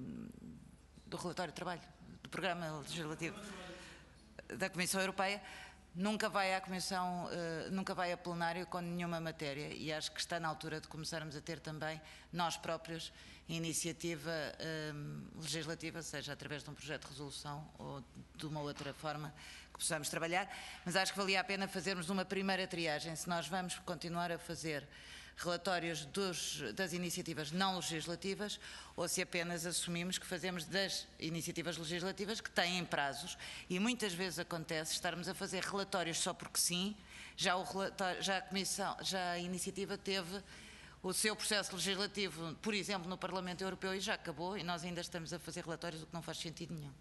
do relatório de trabalho, do programa legislativo da Comissão Europeia, nunca vai à Comissão, uh, nunca vai a plenário com nenhuma matéria e acho que está na altura de começarmos a ter também nós próprios iniciativa um, legislativa, seja através de um projeto de resolução ou de uma outra forma que possamos trabalhar, mas acho que valia a pena fazermos uma primeira triagem, se nós vamos continuar a fazer relatórios dos, das iniciativas não legislativas ou se apenas assumimos que fazemos das iniciativas legislativas que têm prazos e muitas vezes acontece estarmos a fazer relatórios só porque sim, já, o já, a, comissão, já a iniciativa teve o seu processo legislativo, por exemplo, no Parlamento Europeu e já acabou e nós ainda estamos a fazer relatórios, o que não faz sentido nenhum.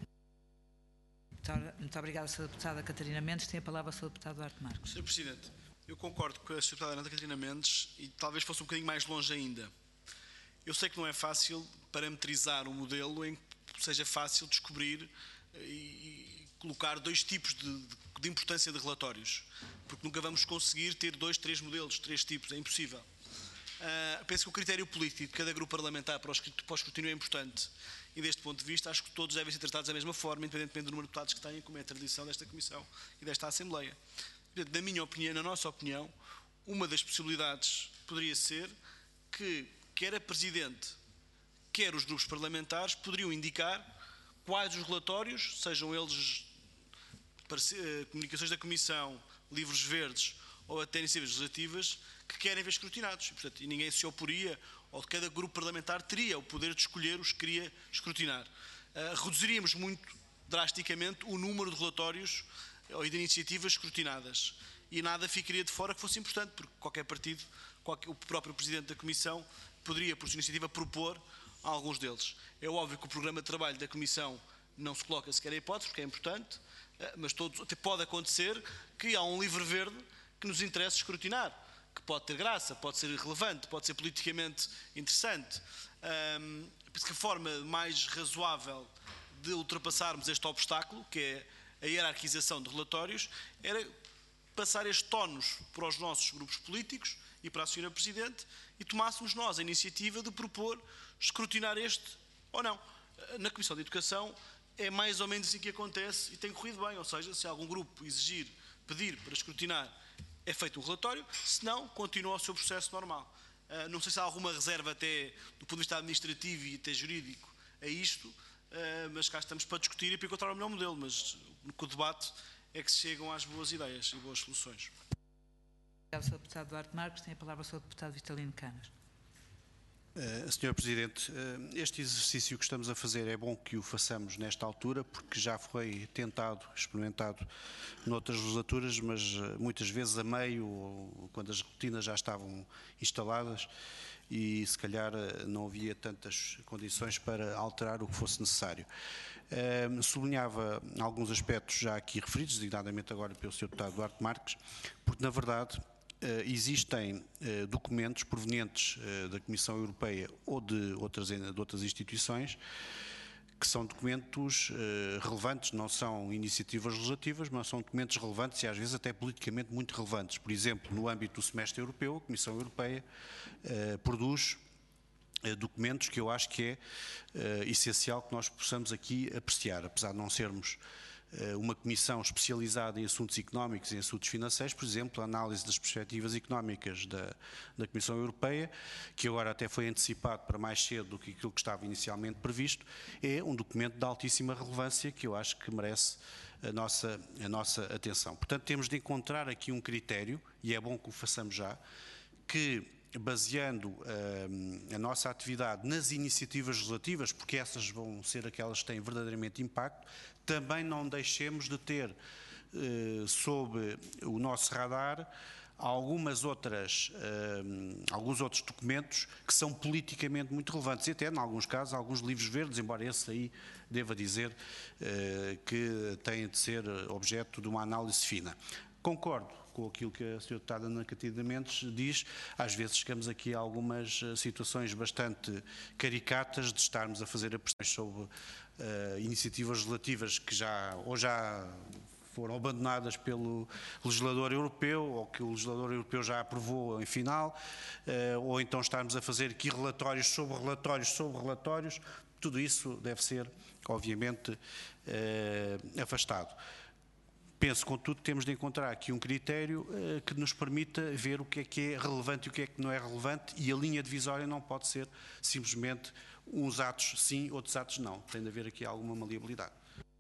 Muito, muito obrigada, senhora Deputada Catarina Mendes. Tem a palavra a senhora Deputada Duarte Marques. senhor Presidente, eu concordo com a senhora Deputada Catarina Mendes e talvez fosse um bocadinho mais longe ainda. Eu sei que não é fácil parametrizar um modelo em que seja fácil descobrir e, e colocar dois tipos de, de, de importância de relatórios, porque nunca vamos conseguir ter dois, três modelos, três tipos, é impossível. Uh, penso que o critério político de cada grupo parlamentar para o escrutínio é importante e deste ponto de vista acho que todos devem ser tratados da mesma forma, independentemente do número de deputados que têm, como é a tradição desta Comissão e desta Assembleia. Portanto, na minha opinião, na nossa opinião, uma das possibilidades poderia ser que quer a Presidente, quer os grupos parlamentares poderiam indicar quais os relatórios, sejam eles comunicações da Comissão, livros verdes ou até iniciativas legislativas, que querem ver escrutinados. E, portanto, e ninguém se oporia, ou cada grupo parlamentar teria o poder de escolher os que queria escrutinar. Uh, reduziríamos muito drasticamente o número de relatórios ou de iniciativas escrutinadas. E nada ficaria de fora que fosse importante, porque qualquer partido, qualquer, o próprio Presidente da Comissão, poderia, por sua iniciativa, propor alguns deles. É óbvio que o programa de trabalho da Comissão não se coloca sequer a hipótese, porque é importante, uh, mas todos, até pode acontecer que há um livro verde que nos interessa escrutinar, que pode ter graça, pode ser relevante, pode ser politicamente interessante. Um, penso que a forma mais razoável de ultrapassarmos este obstáculo, que é a hierarquização de relatórios, era passar este tónus para os nossos grupos políticos e para a senhora Presidente e tomássemos nós a iniciativa de propor escrutinar este ou não. Na Comissão de Educação é mais ou menos assim que acontece e tem corrido bem, ou seja, se algum grupo exigir, pedir para escrutinar, é feito um relatório, se não, continua o seu processo normal. Uh, não sei se há alguma reserva até do ponto de vista administrativo e até jurídico a isto, uh, mas cá estamos para discutir e para encontrar o melhor modelo, mas com o debate é que se chegam às boas ideias e boas soluções. Obrigado, senhor Deputado Duarte Marques. Tem a palavra o senhor Deputado Vitalino Canas. Uh, senhor Presidente, uh, este exercício que estamos a fazer é bom que o façamos nesta altura, porque já foi tentado, experimentado noutras legislaturas, mas uh, muitas vezes a meio, ou quando as rotinas já estavam instaladas e se calhar uh, não havia tantas condições para alterar o que fosse necessário. Uh, sublinhava alguns aspectos já aqui referidos, designadamente agora pelo senhor Deputado Duarte Marques, porque na verdade Uh, existem uh, documentos provenientes uh, da Comissão Europeia ou de outras, de outras instituições que são documentos uh, relevantes, não são iniciativas legislativas, mas são documentos relevantes e às vezes até politicamente muito relevantes. Por exemplo, no âmbito do semestre europeu, a Comissão Europeia uh, produz uh, documentos que eu acho que é uh, essencial que nós possamos aqui apreciar, apesar de não sermos uma comissão especializada em assuntos económicos e em assuntos financeiros, por exemplo, a análise das perspectivas económicas da, da Comissão Europeia, que agora até foi antecipado para mais cedo do que aquilo que estava inicialmente previsto, é um documento de altíssima relevância que eu acho que merece a nossa, a nossa atenção. Portanto, temos de encontrar aqui um critério, e é bom que o façamos já, que, baseando uh, a nossa atividade nas iniciativas legislativas, porque essas vão ser aquelas que têm verdadeiramente impacto, também não deixemos de ter uh, sob o nosso radar algumas outras, uh, alguns outros documentos que são politicamente muito relevantes, e até, em alguns casos, alguns livros verdes, embora esse aí deva dizer uh, que têm de ser objeto de uma análise fina. Concordo com aquilo que a senhora deputada Ana Catarina Mendes diz, às vezes chegamos aqui a algumas situações bastante caricatas de estarmos a fazer pressões sobre uh, iniciativas legislativas que já, ou já foram abandonadas pelo legislador europeu, ou que o legislador europeu já aprovou em final, uh, ou então estarmos a fazer aqui relatórios sobre relatórios sobre relatórios. Tudo isso deve ser, obviamente, uh, afastado. Penso, contudo, que temos de encontrar aqui um critério uh, que nos permita ver o que é que é relevante e o que é que não é relevante, e a linha divisória não pode ser simplesmente uns atos sim, outros atos não. Tem de haver aqui alguma maleabilidade.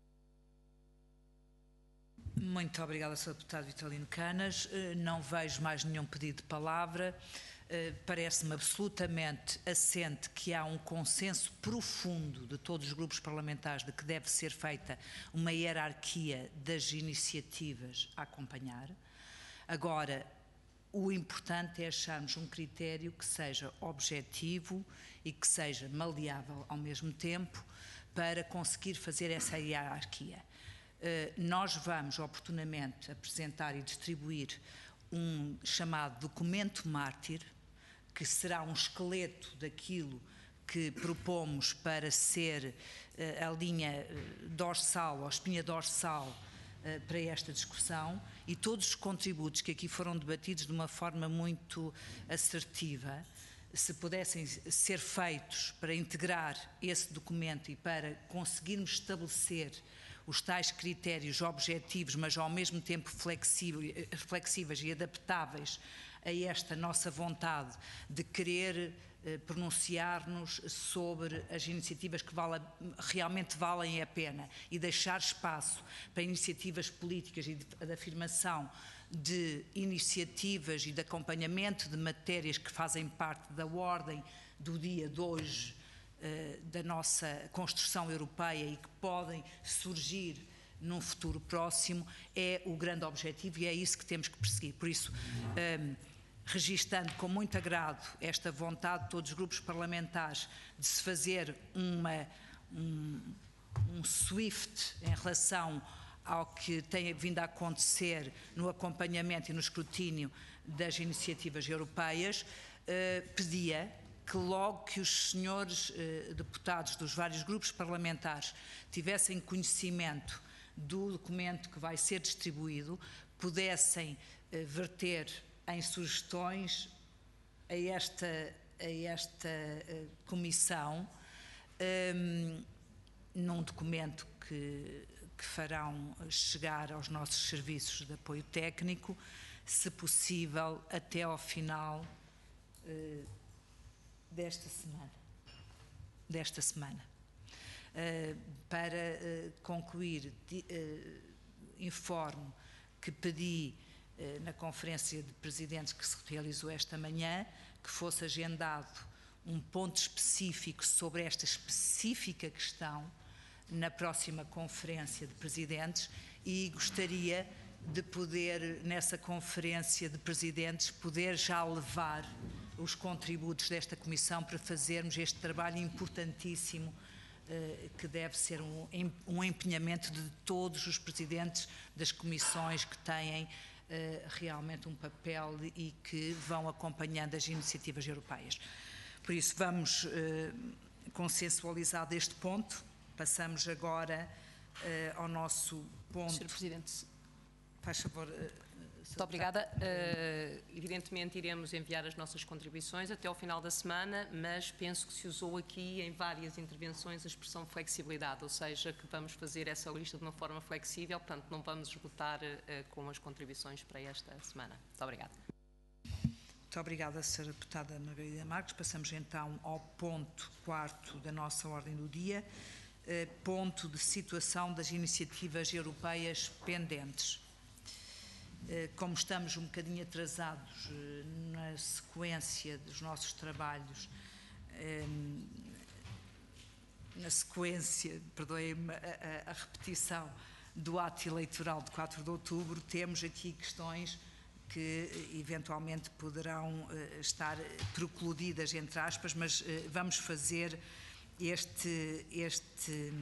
Muito obrigada, senhor Deputado Vitalino Canas. Uh, não vejo mais nenhum pedido de palavra. Uh, Parece-me absolutamente assente que há um consenso profundo de todos os grupos parlamentares de que deve ser feita uma hierarquia das iniciativas a acompanhar. Agora, o importante é acharmos um critério que seja objetivo e que seja maleável ao mesmo tempo para conseguir fazer essa hierarquia. Uh, nós vamos oportunamente apresentar e distribuir um chamado documento mártir, que será um esqueleto daquilo que propomos para ser uh, a linha dorsal, ou a espinha dorsal uh, para esta discussão, e todos os contributos que aqui foram debatidos de uma forma muito assertiva, se pudessem ser feitos para integrar esse documento e para conseguirmos estabelecer os tais critérios objetivos, mas ao mesmo tempo flexíveis e adaptáveis a esta nossa vontade de querer eh, pronunciar-nos sobre as iniciativas que vale, realmente valem a pena, e deixar espaço para iniciativas políticas e de, de afirmação de iniciativas e de acompanhamento de matérias que fazem parte da ordem do dia de hoje, eh, da nossa construção europeia e que podem surgir num futuro próximo, é o grande objetivo e é isso que temos que perseguir. Por isso, um, registando com muito agrado esta vontade de todos os grupos parlamentares de se fazer uma, um, um SWIFT em relação ao que tem vindo a acontecer no acompanhamento e no escrutínio das iniciativas europeias, uh, pedia que logo que os senhores uh, deputados dos vários grupos parlamentares tivessem conhecimento do documento que vai ser distribuído, pudessem uh, verter em sugestões a esta, a esta uh, comissão, um, num documento que, que farão chegar aos nossos serviços de apoio técnico, se possível até ao final uh, desta semana. Desta semana. Uh, para uh, concluir, uh, informo que pedi uh, na Conferência de Presidentes que se realizou esta manhã que fosse agendado um ponto específico sobre esta específica questão na próxima Conferência de Presidentes, e gostaria de poder, nessa Conferência de Presidentes, poder já levar os contributos desta Comissão para fazermos este trabalho importantíssimo que deve ser um, um empenhamento de todos os presidentes das comissões que têm uh, realmente um papel e que vão acompanhando as iniciativas europeias. Por isso, vamos uh, consensualizar deste ponto. Passamos agora uh, ao nosso ponto. senhor Presidente. Faz favor, uh, Muito obrigada. Uh, evidentemente iremos enviar as nossas contribuições até ao final da semana, mas penso que se usou aqui em várias intervenções a expressão flexibilidade, ou seja, que vamos fazer essa lista de uma forma flexível, portanto não vamos esgotar uh, com as contribuições para esta semana. Muito obrigada. Muito obrigada, senhora Deputada Margarida Marques. Passamos então ao ponto quarto da nossa ordem do dia, uh, ponto de situação das iniciativas europeias pendentes. Como estamos um bocadinho atrasados na sequência dos nossos trabalhos, na sequência, perdoem-me a, a repetição, do ato eleitoral de quatro de outubro, temos aqui questões que eventualmente poderão estar precludidas, entre aspas, mas vamos fazer este, este,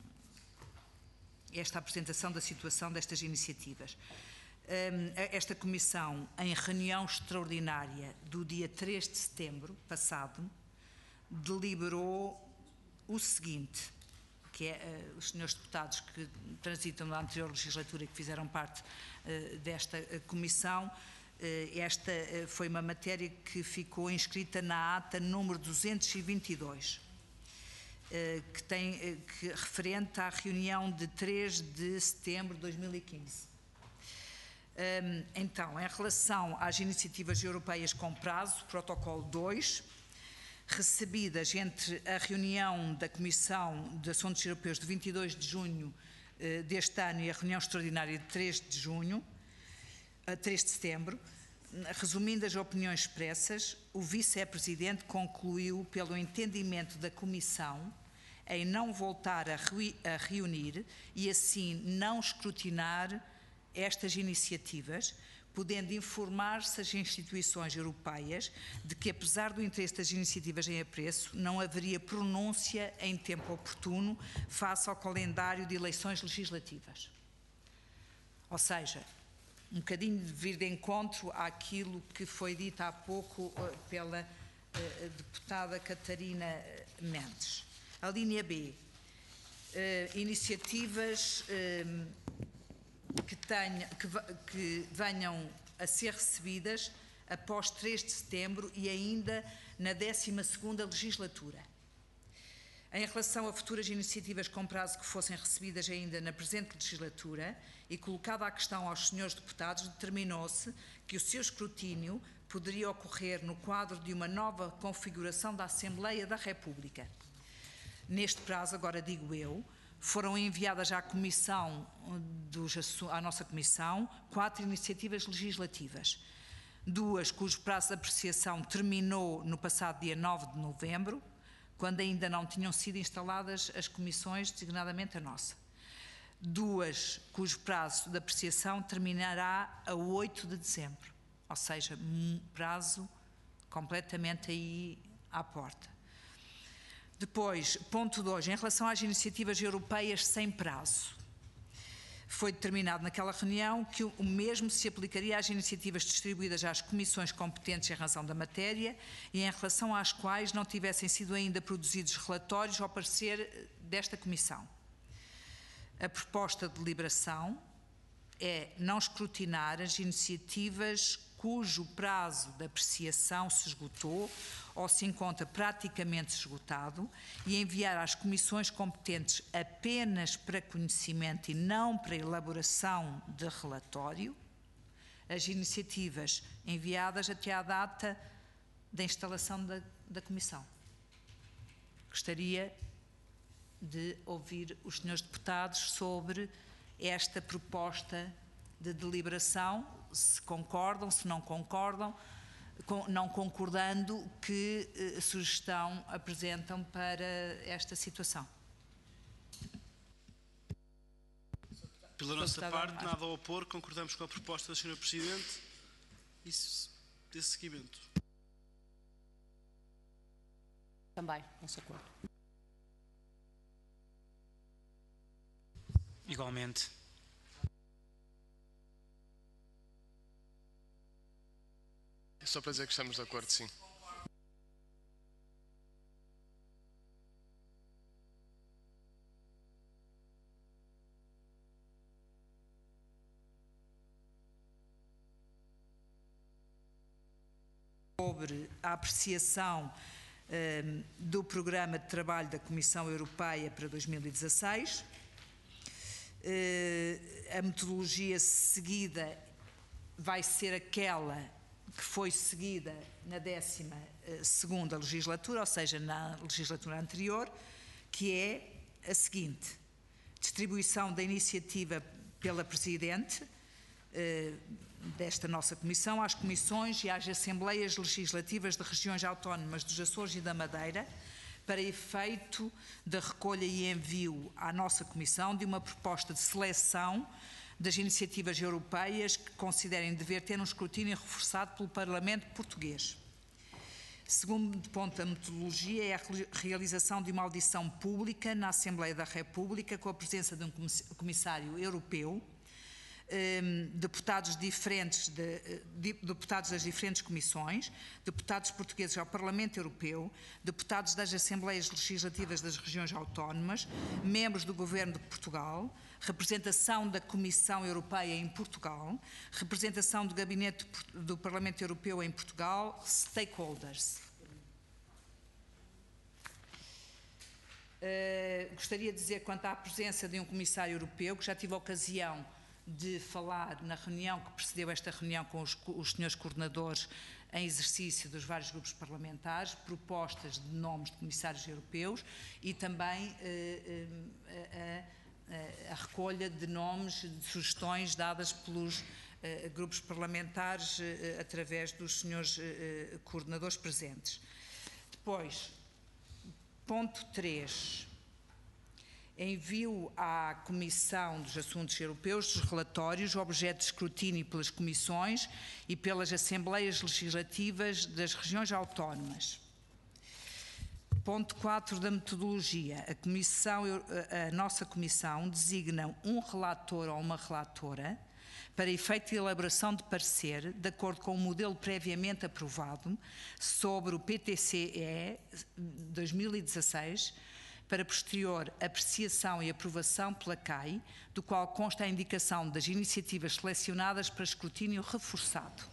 esta apresentação da situação destas iniciativas. Esta Comissão, em reunião extraordinária do dia três de setembro passado, deliberou o seguinte, que é uh, os senhores deputados que transitam da anterior legislatura e que fizeram parte uh, desta uh, Comissão, uh, esta uh, foi uma matéria que ficou inscrita na ata número duzentos e vinte e dois, uh, que, tem, uh, que referente à reunião de três de setembro de dois mil e quinze. Então, em relação às iniciativas europeias com prazo, protocolo dois, recebidas entre a reunião da Comissão de Assuntos Europeus de vinte e dois de junho deste ano e a reunião extraordinária de três de junho, três de setembro, resumindo as opiniões expressas, o Vice-Presidente concluiu pelo entendimento da Comissão em não voltar a, a reunir e assim não escrutinar estas iniciativas, podendo informar-se as instituições europeias de que, apesar do interesse das iniciativas em apreço, não haveria pronúncia em tempo oportuno face ao calendário de eleições legislativas. Ou seja, um bocadinho de vir de encontro àquilo que foi dito há pouco pela uh, deputada Catarina Mendes. A linha B, uh, iniciativas uh, Que, tenha, que, que venham a ser recebidas após três de setembro e ainda na décima segunda legislatura. Em relação a futuras iniciativas com prazo que fossem recebidas ainda na presente legislatura e colocada a questão aos senhores deputados, determinou-se que o seu escrutínio poderia ocorrer no quadro de uma nova configuração da Assembleia da República. Neste prazo, agora digo eu, foram enviadas à Comissão, dos, à nossa Comissão, quatro iniciativas legislativas. Duas cujo prazo de apreciação terminou no passado dia nove de novembro, quando ainda não tinham sido instaladas as comissões, designadamente a nossa. Duas cujo prazo de apreciação terminará a oito de dezembro, ou seja, um prazo completamente aí à porta. Depois, ponto dois, em relação às iniciativas europeias sem prazo, foi determinado naquela reunião que o mesmo se aplicaria às iniciativas distribuídas às comissões competentes em razão da matéria e em relação às quais não tivessem sido ainda produzidos relatórios ao parecer desta Comissão. A proposta de deliberação é não escrutinar as iniciativas cujo prazo de apreciação se esgotou ou se encontra praticamente esgotado e enviar às comissões competentes apenas para conhecimento e não para elaboração de relatório as iniciativas enviadas até à data da instalação da, da comissão. Gostaria de ouvir os senhores deputados sobre esta proposta de deliberação, se concordam, se não concordam, com, não concordando, que eh, sugestão apresentam para esta situação. Pela nossa parte, nada a opor, concordamos com a proposta do senhor Presidente e desse seguimento. Também, nosso acordo. Igualmente. Só para dizer que estamos de acordo, sim. sobre a apreciação eh, do Programa de Trabalho da Comissão Europeia para dois mil e dezasseis. Eh, a metodologia seguida vai ser aquela que foi seguida na décima segunda legislatura, ou seja, na legislatura anterior, que é a seguinte: distribuição da iniciativa pela Presidente eh, desta nossa Comissão às comissões e às Assembleias Legislativas de Regiões Autónomas dos Açores e da Madeira, para efeito da recolha e envio à nossa Comissão de uma proposta de seleção das iniciativas europeias que considerem dever ter um escrutínio reforçado pelo Parlamento português. Segundo ponto da metodologia é a realização de uma audição pública na Assembleia da República com a presença de um comissário europeu, deputados, diferentes de, de, deputados das diferentes comissões, deputados portugueses ao Parlamento Europeu, deputados das Assembleias Legislativas das Regiões Autónomas, membros do Governo de Portugal, representação da Comissão Europeia em Portugal, representação do Gabinete do Parlamento Europeu em Portugal, stakeholders. Uh, gostaria de dizer, quanto à presença de um comissário europeu, que já tive a ocasião de falar na reunião que precedeu esta reunião com os, os senhores coordenadores em exercício dos vários grupos parlamentares, propostas de nomes de comissários europeus e também eh, a, a, a recolha de nomes, de sugestões dadas pelos eh, grupos parlamentares eh, através dos senhores eh, coordenadores presentes. Depois, ponto três. Envio à Comissão dos Assuntos Europeus os relatórios, objeto de escrutínio pelas comissões e pelas Assembleias Legislativas das Regiões Autónomas. Ponto quatro da metodologia. A, comissão, a nossa Comissão designa um relator ou uma relatora para efeito de elaboração de parecer, de acordo com o modelo previamente aprovado, sobre o P T C E dois mil e dezasseis, para posterior apreciação e aprovação pela C A I, do qual consta a indicação das iniciativas selecionadas para escrutínio reforçado.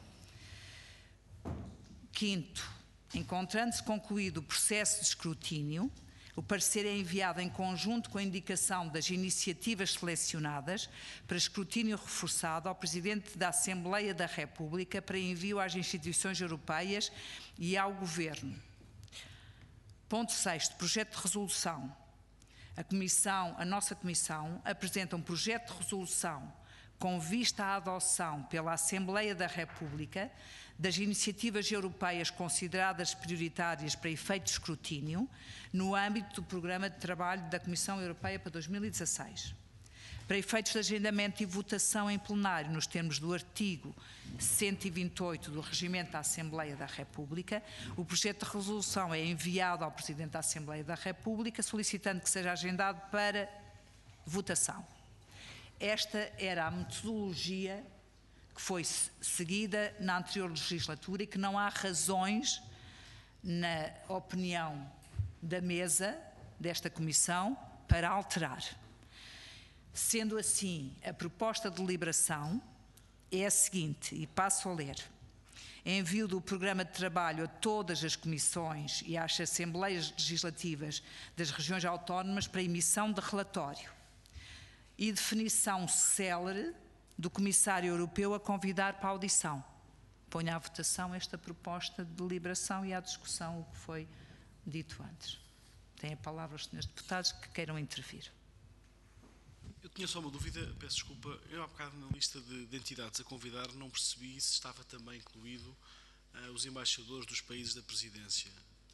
Quinto, encontrando-se concluído o processo de escrutínio, o parecer é enviado em conjunto com a indicação das iniciativas selecionadas para escrutínio reforçado ao Presidente da Assembleia da República para envio às instituições europeias e ao Governo. Ponto sexto, projeto de resolução. A Comissão, a nossa Comissão, apresenta um projeto de resolução com vista à adoção pela Assembleia da República das iniciativas europeias consideradas prioritárias para efeito de escrutínio no âmbito do Programa de Trabalho da Comissão Europeia para dois mil e dezasseis. Para efeitos de agendamento e votação em plenário, nos termos do artigo cento e vinte e oito do Regimento da Assembleia da República, o projeto de resolução é enviado ao Presidente da Assembleia da República, solicitando que seja agendado para votação. Esta era a metodologia que foi seguida na anterior legislatura e que não há razões, na opinião da mesa desta Comissão, para alterar. Sendo assim, a proposta de deliberação é a seguinte, e passo a ler. Envio do programa de trabalho a todas as comissões e às Assembleias Legislativas das Regiões Autónomas para emissão de relatório e definição célere do Comissário Europeu a convidar para a audição. Ponho à votação esta proposta de deliberação e à discussão o que foi dito antes. Têm a palavra os senhores deputados que queiram intervir. Eu tinha só uma dúvida, peço desculpa, eu há bocado na lista de, de entidades a convidar não percebi se estava também incluído uh, os embaixadores dos países da presidência.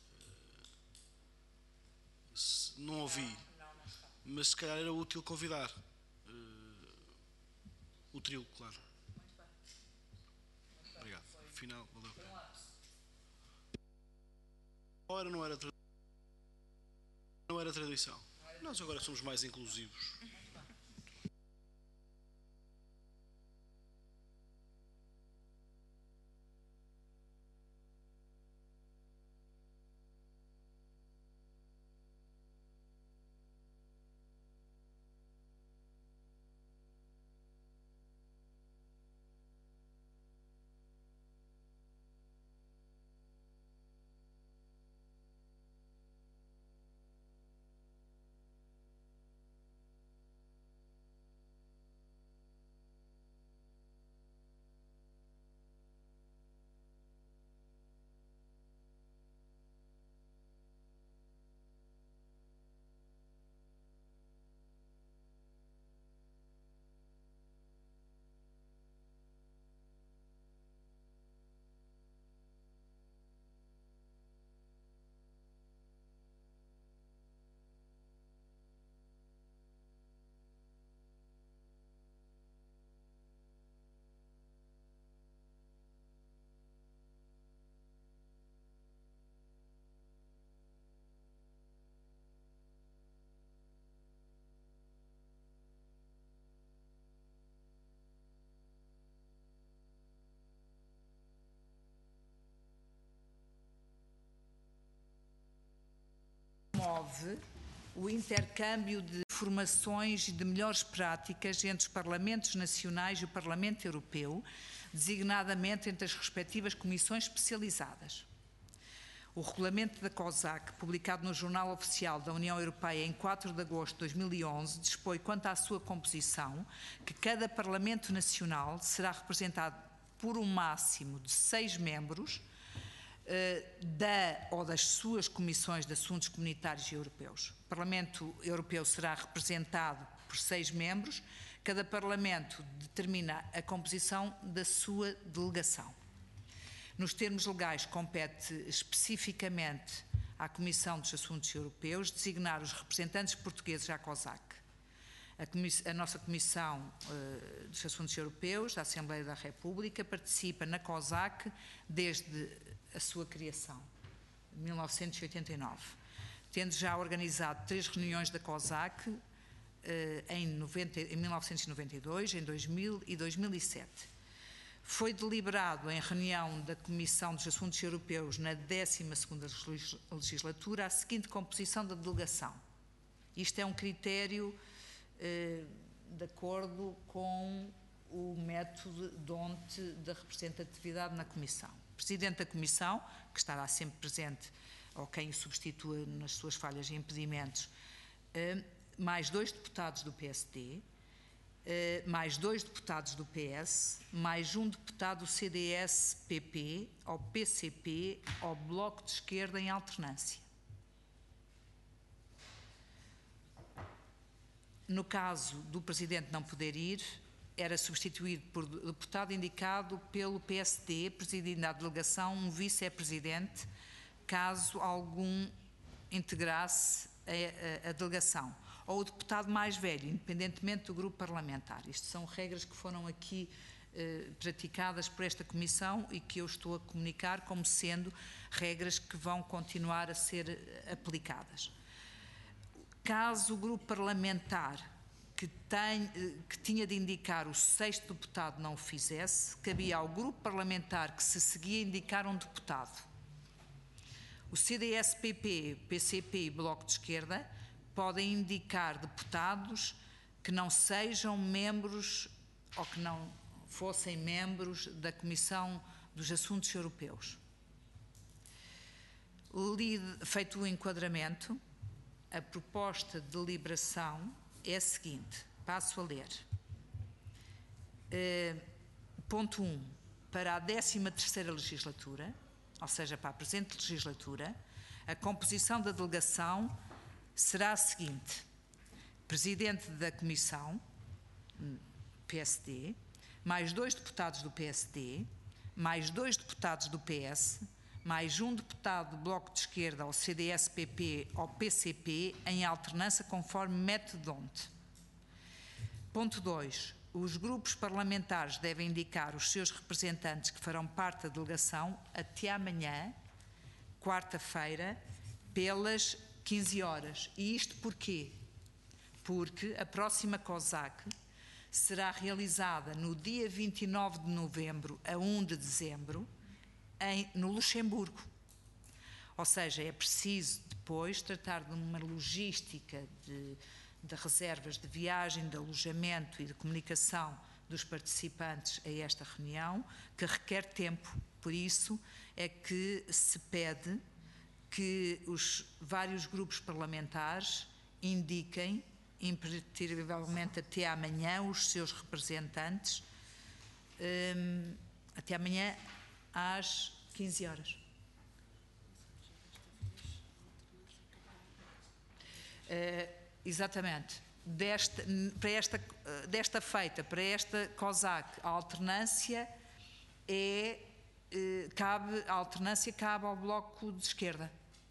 Uh, se, não ouvi, mas se calhar era útil convidar. Uh, o trio, claro. Obrigado. Afinal, valeu a pena. Ora, não era, não era tradição. Nós agora somos mais inclusivos. promove o intercâmbio de informações e de melhores práticas entre os Parlamentos Nacionais e o Parlamento Europeu, designadamente entre as respectivas comissões especializadas. O regulamento da COSAC, publicado no Jornal Oficial da União Europeia em quatro de agosto de dois mil e onze, dispõe quanto à sua composição que cada Parlamento Nacional será representado por um máximo de seis membros uh, da ou das suas comissões de assuntos comunitários e europeus. O Parlamento Europeu será representado por seis membros. Cada Parlamento determina a composição da sua delegação. Nos termos legais, compete especificamente à Comissão dos Assuntos Europeus designar os representantes portugueses à COSAC. A, a nossa Comissão uh, dos Assuntos Europeus, da Assembleia da República, participa na COSAC desde a sua criação, em mil novecentos e oitenta e nove, tendo já organizado três reuniões da COSAC uh, em, noventa, em mil novecentos e noventa e dois, em dois mil e dois mil e sete. Foi deliberado em reunião da Comissão dos Assuntos Europeus na décima segunda legislatura a seguinte composição da delegação. Isto é um critério eh, de acordo com o método D O N T da representatividade na Comissão. Presidente da Comissão, que estará sempre presente, ou quem o substitua nas suas falhas e impedimentos, eh, mais dois deputados do P S D, Uh, mais dois deputados do P S, mais um deputado do C D S P P, ao P C P, ao Bloco de Esquerda em alternância. No caso do Presidente não poder ir, era substituído por deputado indicado pelo P S D, presidindo a delegação um vice-presidente, caso algum integrasse a, a, a delegação, ou o deputado mais velho, independentemente do grupo parlamentar. Isto são regras que foram aqui eh, praticadas por esta Comissão e que eu estou a comunicar como sendo regras que vão continuar a ser aplicadas. Caso o grupo parlamentar que, tem, que tinha de indicar o sexto deputado não o fizesse, cabia ao grupo parlamentar que se seguia indicar um deputado. O C D S P P, P C P e Bloco de Esquerda podem indicar deputados que não sejam membros ou que não fossem membros da Comissão dos Assuntos Europeus. Feito o enquadramento, a proposta de deliberação é a seguinte, passo a ler. Uh, ponto um, para a décima terceira legislatura, ou seja, para a presente legislatura, a composição da delegação será a seguinte: Presidente da Comissão, P S D, mais dois deputados do P S D, mais dois deputados do P S, mais um deputado do Bloco de Esquerda ao C D S P P ou P C P, em alternância conforme método D O N T. Ponto dois. Os grupos parlamentares devem indicar os seus representantes que farão parte da delegação até amanhã, quarta-feira, pelas quinze horas. E isto porquê? Porque a próxima COSAC será realizada no dia vinte e nove de novembro a um de dezembro, em, no Luxemburgo. Ou seja, é preciso depois tratar de uma logística de, de reservas de viagem, de alojamento e de comunicação dos participantes a esta reunião, que requer tempo. Por isso é que se pede que os vários grupos parlamentares indiquem, imperativelmente até amanhã, os seus representantes, um, até amanhã às quinze horas. Uh, exatamente. Desta, para esta, desta feita, para esta COSAC, a alternância é, uh, cabe, a alternância cabe ao Bloco de Esquerda.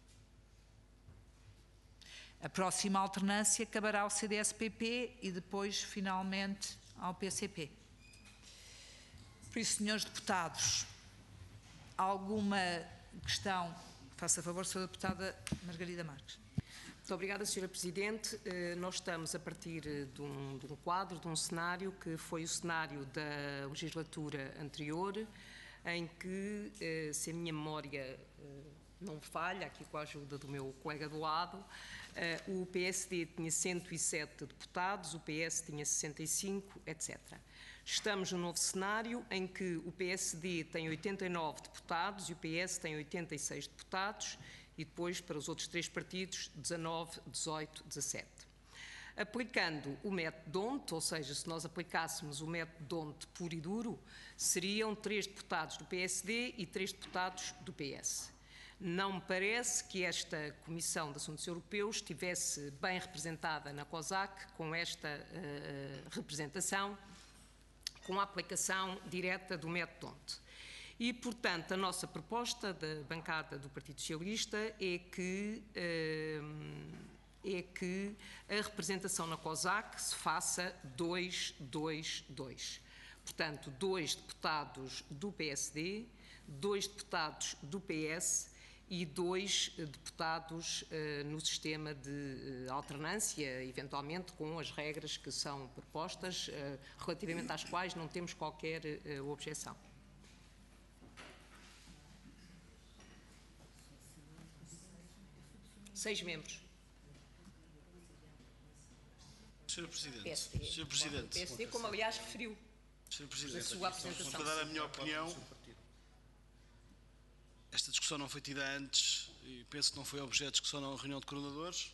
A próxima alternância caberá ao C D S P P e depois, finalmente, ao P C P. Por isso, senhores deputados, alguma questão? Faça favor, senhora Deputada Margarida Marques. Muito obrigada, senhora Presidente. Nós estamos a partir de um, de um quadro, de um cenário que foi o cenário da legislatura anterior, em que, se a minha memória não falha, aqui com a ajuda do meu colega do lado, uh, o P S D tinha cento e sete deputados, o P S tinha sessenta e cinco, etcétera. Estamos num novo cenário em que o P S D tem oitenta e nove deputados e o P S tem oitenta e seis deputados e depois, para os outros três partidos, dezanove, dezoito, dezassete. Aplicando o método D'Hondt, ou seja, se nós aplicássemos o método D'Hondt puro e duro, seriam três deputados do P S D e três deputados do P S. Não me parece que esta Comissão de Assuntos Europeus estivesse bem representada na COSAC com esta uh, representação, com a aplicação direta do método D'Hondt. E, portanto, a nossa proposta da bancada do Partido Socialista é que... Uh, é que a representação na COSAC se faça dois, dois, dois. Portanto, dois deputados do P S D, dois deputados do P S e dois deputados uh, no sistema de uh, alternância, eventualmente com as regras que são propostas, uh, relativamente às quais não temos qualquer uh, objeção. Seis membros. senhor Presidente, P S D. senhor Presidente, P S D, como aliás referiu senhor Presidente, na sua apresentação. para dar a minha opinião, esta discussão não foi tida antes e penso que não foi objeto de discussão na reunião de coordenadores.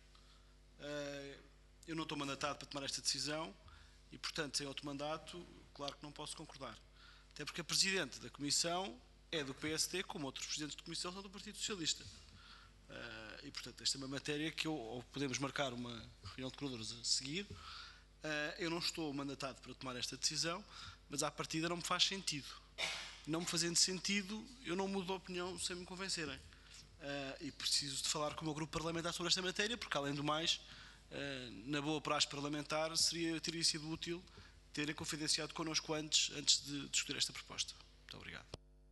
Eu não estou mandatado para tomar esta decisão e, portanto, sem outro mandato, claro que não posso concordar. Até porque a Presidente da Comissão é do P S D, como outros Presidentes de Comissão são do Partido Socialista. Uh, e, portanto, esta é uma matéria que eu, ou podemos marcar uma reunião de coordenadores a seguir. Uh, eu não estou mandatado para tomar esta decisão, mas à partida não me faz sentido. Não me fazendo sentido, eu não mudo de opinião sem me convencerem. Uh, e preciso de falar com o meu grupo parlamentar sobre esta matéria, porque, além do mais, uh, na boa praxe parlamentar, seria, teria sido útil terem confidenciado connosco antes, antes de discutir esta proposta. Muito obrigado.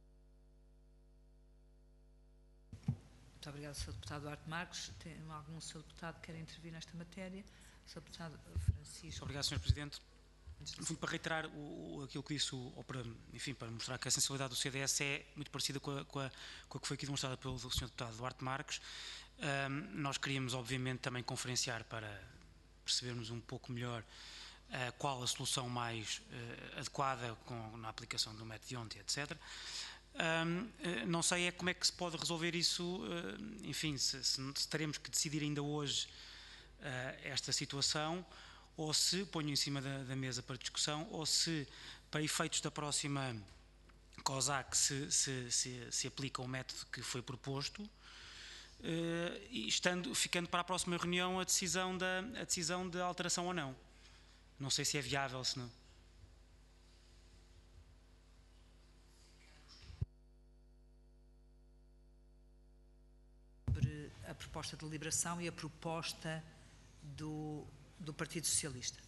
Muito obrigado, senhor Deputado Duarte Marques. Tem algum senhor Deputado que queira intervir nesta matéria? senhor Deputado Francisco. Obrigado, senhor Presidente. No fundo, para reiterar o, o, aquilo que disse, o, ou para, enfim, para mostrar que a sensibilidade do C D S é muito parecida com a, com a, com a que foi aqui demonstrada pelo senhor Deputado Duarte Marques, um, nós queríamos, obviamente, também conferenciar para percebermos um pouco melhor uh, qual a solução mais uh, adequada com, na aplicação do método D'Hondt, etcétera. Um, não sei é como é que se pode resolver isso, uh, enfim, se, se, se teremos que decidir ainda hoje uh, esta situação, ou se ponho em cima da, da mesa para discussão, ou se, para efeitos da próxima COSAC, se, se, se, se aplica o método que foi proposto, uh, e estando, ficando para a próxima reunião a decisão, da, a decisão de alteração ou não. Não sei se é viável, se não. A proposta de deliberação e a proposta do, do Partido Socialista.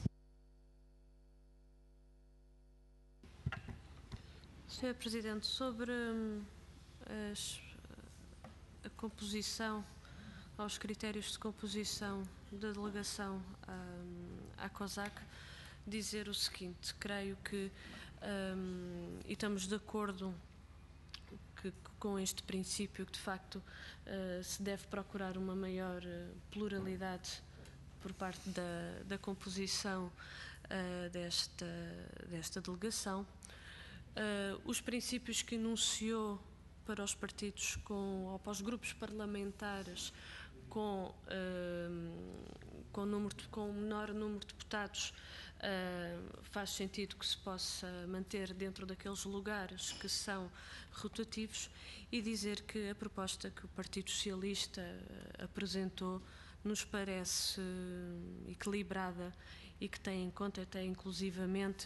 senhor Presidente, sobre hum, as, a composição, aos critérios de composição da delegação hum, à COSAC, dizer o seguinte: creio que, hum, e estamos de acordo que, com este princípio, que de facto uh, se deve procurar uma maior uh, pluralidade por parte da, da composição uh, desta, desta delegação. Uh, os princípios que enunciou para os partidos com, ou para os grupos parlamentares com, uh, com, número de, com menor número de deputados, uh, faz sentido que se possa manter dentro daqueles lugares que são rotativos, e dizer que a proposta que o Partido Socialista uh, apresentou nos parece uh, equilibrada e que tem em conta até inclusivamente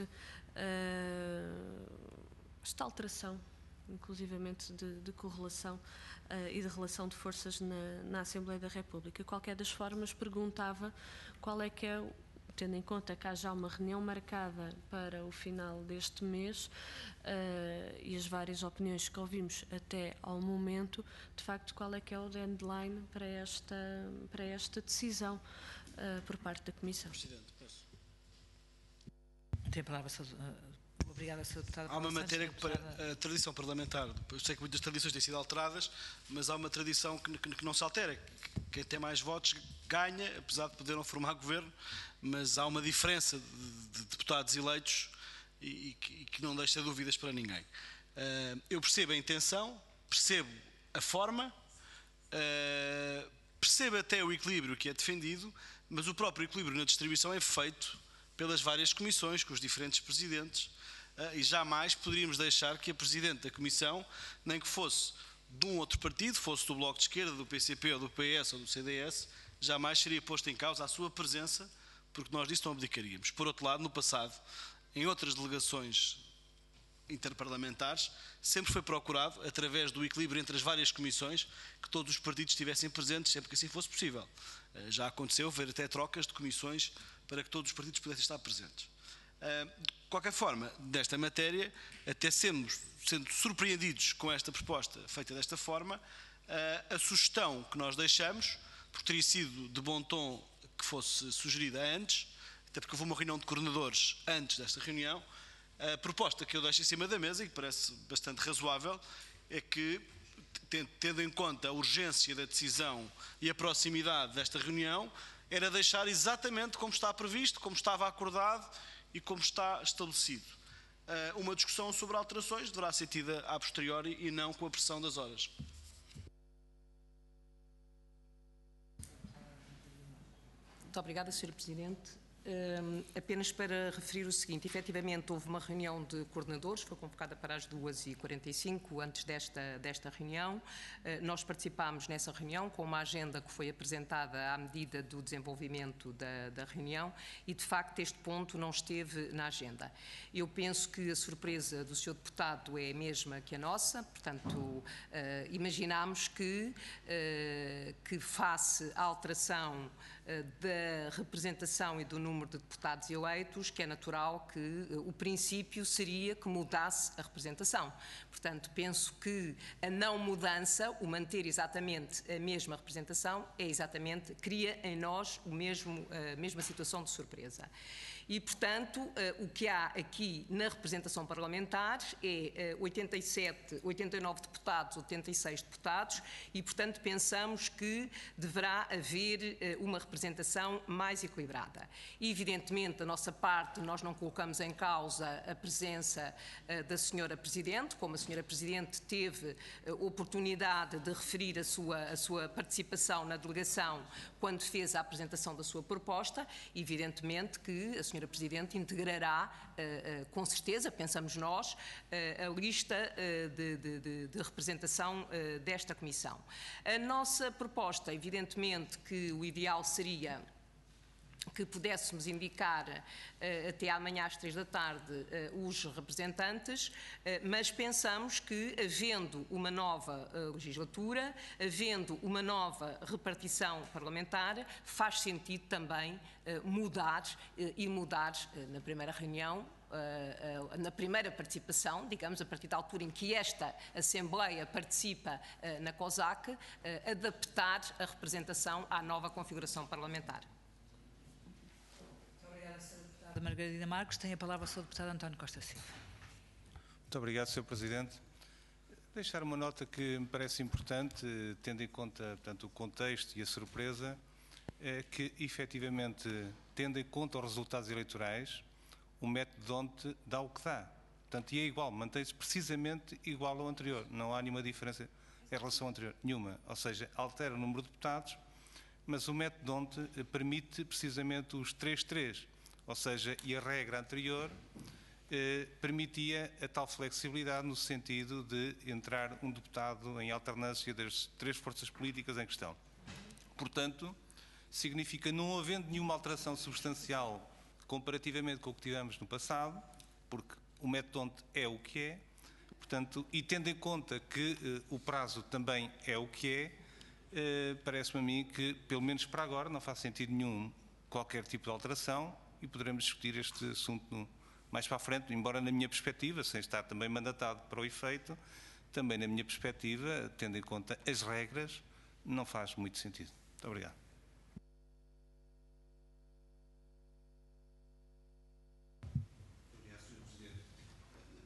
uh, esta alteração, inclusivamente de, de correlação uh, e de relação de forças na, na Assembleia da República. De qualquer das formas, perguntava qual é que é, tendo em conta que há já uma reunião marcada para o final deste mês uh, e as várias opiniões que ouvimos até ao momento, de facto, qual é que é o deadline para esta, para esta decisão uh, por parte da Comissão. Presidente, peço. Tem a palavra, senhor Obrigada, senhor Deputado. Há uma Santos, matéria que, deputada... para a tradição parlamentar, eu sei que muitas tradições têm sido alteradas, mas há uma tradição que, que, que não se altera. Quem tem mais votos ganha, apesar de poder não formar governo, mas há uma diferença de, de deputados eleitos e, e, que, e que não deixa dúvidas para ninguém. Uh, eu percebo a intenção, percebo a forma, uh, percebo até o equilíbrio que é defendido, mas o próprio equilíbrio na distribuição é feito pelas várias comissões, com os diferentes presidentes, e jamais poderíamos deixar que a Presidente da Comissão, nem que fosse de um outro partido, fosse do Bloco de Esquerda, do P C P, ou do P S, ou do C D S, jamais seria posto em causa a sua presença, porque nós disso não abdicaríamos. Por outro lado, no passado, em outras delegações interparlamentares, sempre foi procurado, através do equilíbrio entre as várias comissões, que todos os partidos estivessem presentes, sempre que assim fosse possível. Já aconteceu ver até trocas de comissões para que todos os partidos pudessem estar presentes. De qualquer forma, desta matéria, até sermos, sendo surpreendidos com esta proposta feita desta forma, a sugestão que nós deixamos, porque teria sido de bom tom que fosse sugerida antes, até porque houve uma reunião de coordenadores antes desta reunião, a proposta que eu deixo em cima da mesa, e que parece bastante razoável, é que, tendo em conta a urgência da decisão e a proximidade desta reunião, era deixar exatamente como está previsto, como estava acordado e como está estabelecido. Uma discussão sobre alterações deverá ser tida a posteriori e não com a pressão das horas. Muito obrigada, senhor Presidente. Uh, apenas para referir o seguinte, efetivamente houve uma reunião de coordenadores, foi convocada para as duas e quarenta e cinco antes desta, desta reunião. Uh, nós participámos nessa reunião com uma agenda que foi apresentada à medida do desenvolvimento da, da reunião e, de facto, este ponto não esteve na agenda. Eu penso que a surpresa do senhor Deputado é a mesma que a nossa, portanto, uh, imaginámos que, uh, que face à alteração da representação e do número de deputados eleitos, que é natural que uh, o princípio seria que mudasse a representação. Portanto, penso que a não mudança, o manter exatamente a mesma representação, é exatamente, cria em nós o mesmo, a mesma situação de surpresa. E, portanto, uh, o que há aqui na representação parlamentar é uh, oitenta e sete, oitenta e nove deputados, oitenta e seis deputados e, portanto, pensamos que deverá haver uh, uma representação mais equilibrada. E, evidentemente, da nossa parte, nós não colocamos em causa a presença uh, da senhora Presidente, como a senhora Presidente teve uh, oportunidade de referir a sua, a sua participação na delegação quando fez a apresentação da sua proposta, evidentemente que a senhora Senhora Presidente integrará, uh, uh, com certeza, pensamos nós, uh, a lista uh, de, de, de representação uh, desta Comissão. A nossa proposta, evidentemente, que o ideal seria que pudéssemos indicar uh, até amanhã às três da tarde uh, os representantes, uh, mas pensamos que, havendo uma nova uh, legislatura, havendo uma nova repartição parlamentar, faz sentido também uh, mudar uh, e mudar uh, na primeira reunião, Uh, uh, na primeira participação, digamos, a partir da altura em que esta Assembleia participa uh, na COSAC, uh, adaptar a representação à nova configuração parlamentar. Da Margarida Marques, tem a palavra o senhor Deputado António Costa Silva. Muito obrigado, senhor Presidente. Deixar uma nota que me parece importante, tendo em conta, portanto, o contexto e a surpresa, é que, efetivamente, tendo em conta os resultados eleitorais, o método D O N T dá o que dá. Portanto, e é igual, mantém-se precisamente igual ao anterior. Não há nenhuma diferença em relação ao anterior. Nenhuma. Ou seja, altera o número de deputados, mas o método D O N T permite precisamente os três três. Ou seja, e a regra anterior eh, permitia a tal flexibilidade no sentido de entrar um deputado em alternância das três forças políticas em questão. Portanto, significa, não havendo nenhuma alteração substancial comparativamente com o que tivemos no passado, porque o método D O N T é o que é, portanto, e tendo em conta que eh, o prazo também é o que é, eh, parece-me a mim que, pelo menos para agora, não faz sentido nenhum qualquer tipo de alteração e poderemos discutir este assunto mais para a frente, embora na minha perspectiva, sem estar também mandatado para o efeito, também na minha perspectiva, tendo em conta as regras, não faz muito sentido. Muito obrigado.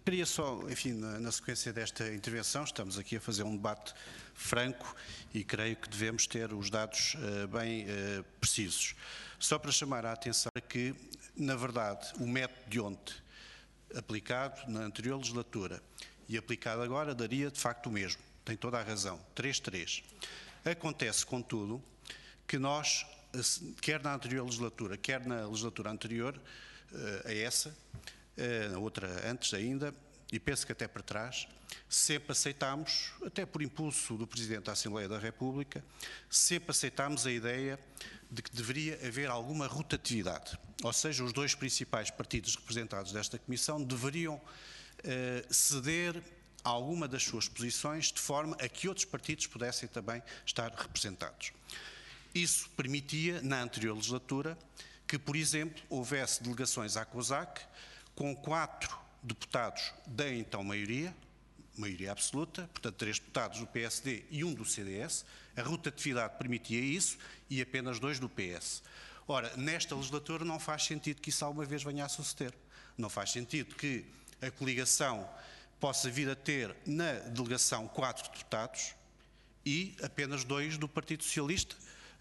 queria só, enfim, na, na sequência desta intervenção, estamos aqui a fazer um debate franco e creio que devemos ter os dados uh, bem uh, precisos. Só para chamar a atenção que, na verdade, o método de ontem aplicado na anterior legislatura e aplicado agora daria de facto o mesmo. Tem toda a razão. três três. Acontece, contudo, que nós, quer na anterior legislatura, quer na legislatura anterior uh, a essa, na outra antes ainda, e penso que até para trás, sempre aceitámos, até por impulso do Presidente da Assembleia da República, sempre aceitámos a ideia de que deveria haver alguma rotatividade. Ou seja, os dois principais partidos representados desta Comissão deveriam eh, ceder a alguma das suas posições de forma a que outros partidos pudessem também estar representados. Isso permitia, na anterior legislatura, que, por exemplo, houvesse delegações à COSAC, com quatro deputados da então maioria, maioria absoluta, portanto três deputados do P S D e um do C D S, a rotatividade permitia isso e apenas dois do P S. Ora, nesta legislatura não faz sentido que isso alguma vez venha a suceder. Não faz sentido que a coligação possa vir a ter na delegação quatro deputados e apenas dois do Partido Socialista,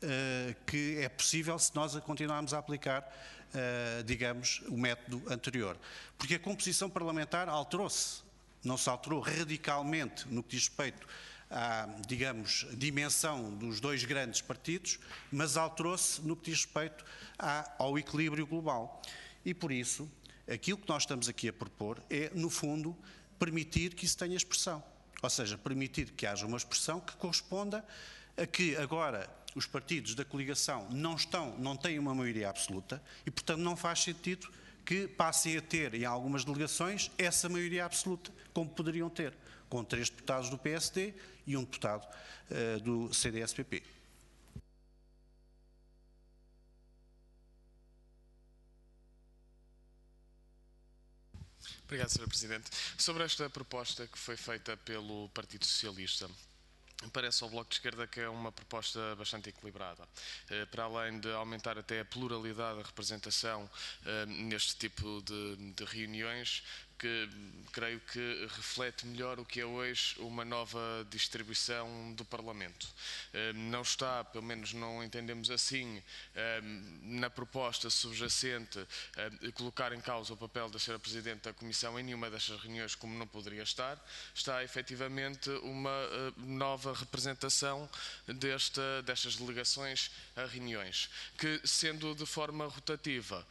que é possível se nós a continuarmos a aplicar Uh, digamos, o método anterior. Porque a composição parlamentar alterou-se, não se alterou radicalmente no que diz respeito à, digamos, dimensão dos dois grandes partidos, mas alterou-se no que diz respeito à, ao equilíbrio global. E por isso, aquilo que nós estamos aqui a propor é, no fundo, permitir que isso tenha expressão. Ou seja, permitir que haja uma expressão que corresponda a que agora os partidos da coligação não estão, não têm uma maioria absoluta e, portanto, não faz sentido que passem a ter, em algumas delegações, essa maioria absoluta, como poderiam ter, com três deputados do P S D e um deputado uh, do C D S P P. Obrigado, senhor Presidente. Sobre esta proposta que foi feita pelo Partido Socialista, parece ao Bloco de Esquerda que é uma proposta bastante equilibrada. Para além de aumentar até a pluralidade da representação neste tipo de, de reuniões, que creio que reflete melhor o que é hoje uma nova distribuição do Parlamento. Não está, pelo menos não entendemos assim, na proposta subjacente colocar em causa o papel da senhora Presidente da Comissão em nenhuma destas reuniões, como não poderia estar. Está efetivamente uma nova representação desta, destas delegações a reuniões, que sendo de forma rotativa,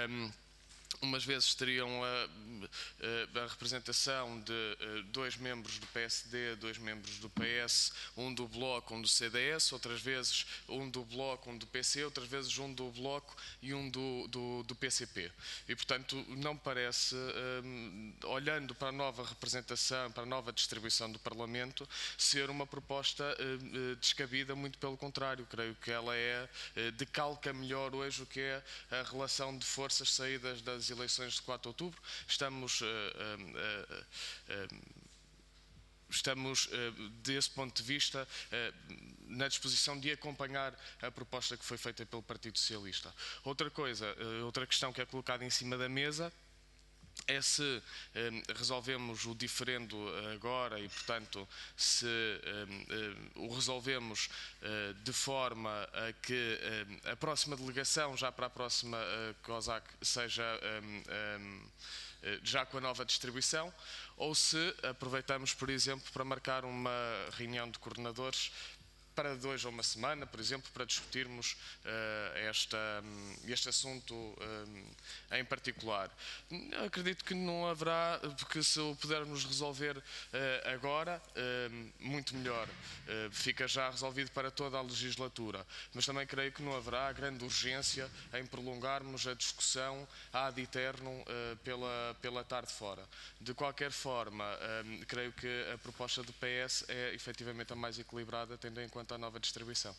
umas vezes teriam a, a, a representação de uh, dois membros do P S D, dois membros do P S, um do Bloco, um do C D S, outras vezes um do Bloco, um do P C, outras vezes um do Bloco e um do, do, do P C P. E, portanto, não parece, um, olhando para a nova representação, para a nova distribuição do Parlamento, ser uma proposta uh, descabida, muito pelo contrário. Creio que ela é, uh, decalca melhor hoje o que é a relação de forças saídas das eleições de quatro de outubro. Estamos, uh, uh, uh, uh, estamos uh, desse ponto de vista, uh, na disposição de acompanhar a proposta que foi feita pelo Partido Socialista. Outra coisa, uh, outra questão que é colocada em cima da mesa é se um, resolvemos o diferendo agora e, portanto, se um, um, o resolvemos uh, de forma a que um, a próxima delegação, já para a próxima uh, COSAC, seja um, um, já com a nova distribuição, ou se aproveitamos, por exemplo, para marcar uma reunião de coordenadores para dois ou uma semana, por exemplo, para discutirmos uh, esta, este assunto um, em particular. Acredito que não haverá, porque se o pudermos resolver uh, agora, uh, muito melhor. Uh, fica já resolvido para toda a legislatura. Mas também creio que não haverá grande urgência em prolongarmos a discussão ad eterno uh, pela, pela tarde fora. De qualquer forma, um, creio que a proposta do P S é efetivamente a mais equilibrada, tendo em conta a nova distribuição.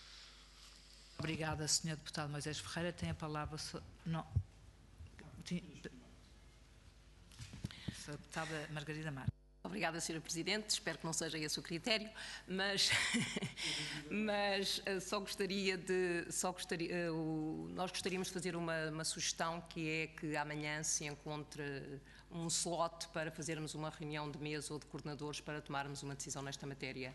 Obrigada, senhor Deputado Moisés Ferreira. Tem a palavra... So... Não. senhora Deputada Margarida Marques. Obrigada, senhora Presidente. Espero que não seja esse o critério, mas, mas uh, só gostaria de... Só gostaria, uh, nós gostaríamos de fazer uma, uma sugestão, que é que amanhã se encontre um slot para fazermos uma reunião de mesa ou de coordenadores para tomarmos uma decisão nesta matéria.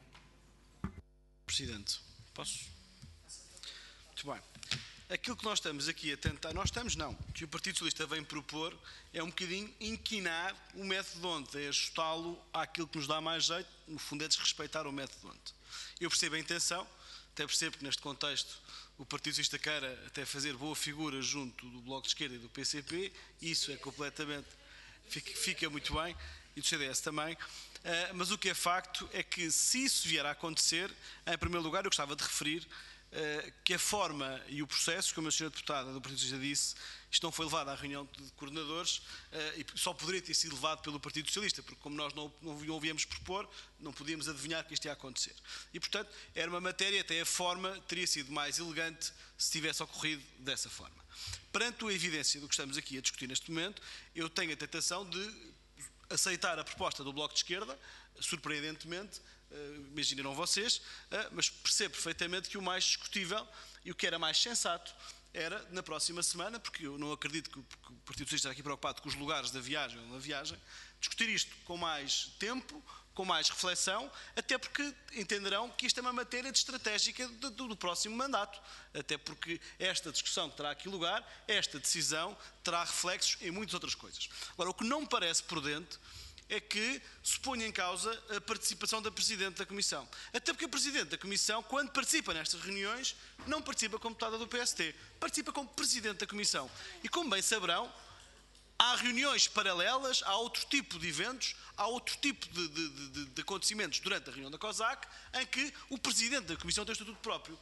Presidente, posso? Muito bem. Aquilo que nós estamos aqui a tentar, nós estamos não, que o Partido Socialista vem propor é um bocadinho inquinar o método onde, é ajustá-lo àquilo que nos dá mais jeito, no fundo é desrespeitar o método onde. Eu percebo a intenção, até percebo que neste contexto o Partido Socialista queira até fazer boa figura junto do Bloco de Esquerda e do P C P, isso é completamente, fica, fica muito bem, e do C D S também. Uh, mas o que é facto é que, se isso vier a acontecer, em primeiro lugar, eu gostava de referir uh, que a forma e o processo, como a senhora deputada do Partido Socialista disse, isto não foi levado à reunião de coordenadores uh, e só poderia ter sido levado pelo Partido Socialista, porque como nós não, não, não viemos propor, não podíamos adivinhar que isto ia acontecer. E, portanto, era uma matéria, até a forma teria sido mais elegante se tivesse ocorrido dessa forma. Perante a evidência do que estamos aqui a discutir neste momento, eu tenho a tentação de aceitar a proposta do Bloco de Esquerda, surpreendentemente, uh, imaginam vocês, uh, mas percebo perfeitamente que o mais discutível e o que era mais sensato era na próxima semana, porque eu não acredito que o, que o Partido Socialista está aqui preocupado com os lugares da viagem ou na viagem, discutir isto com mais tempo, com mais reflexão, até porque entenderão que isto é uma matéria de estratégica do, do, do próximo mandato, até porque esta discussão que terá aqui lugar, esta decisão terá reflexos em muitas outras coisas. Agora, o que não me parece prudente é que se ponha em causa a participação da Presidente da Comissão. Até porque a Presidente da Comissão, quando participa nestas reuniões, não participa como deputada do P S D, participa como Presidente da Comissão. E como bem saberão, há reuniões paralelas, há outro tipo de eventos, há outro tipo de, de, de, de acontecimentos durante a reunião da COSAC, em que o Presidente da Comissão tem o estatuto próprio.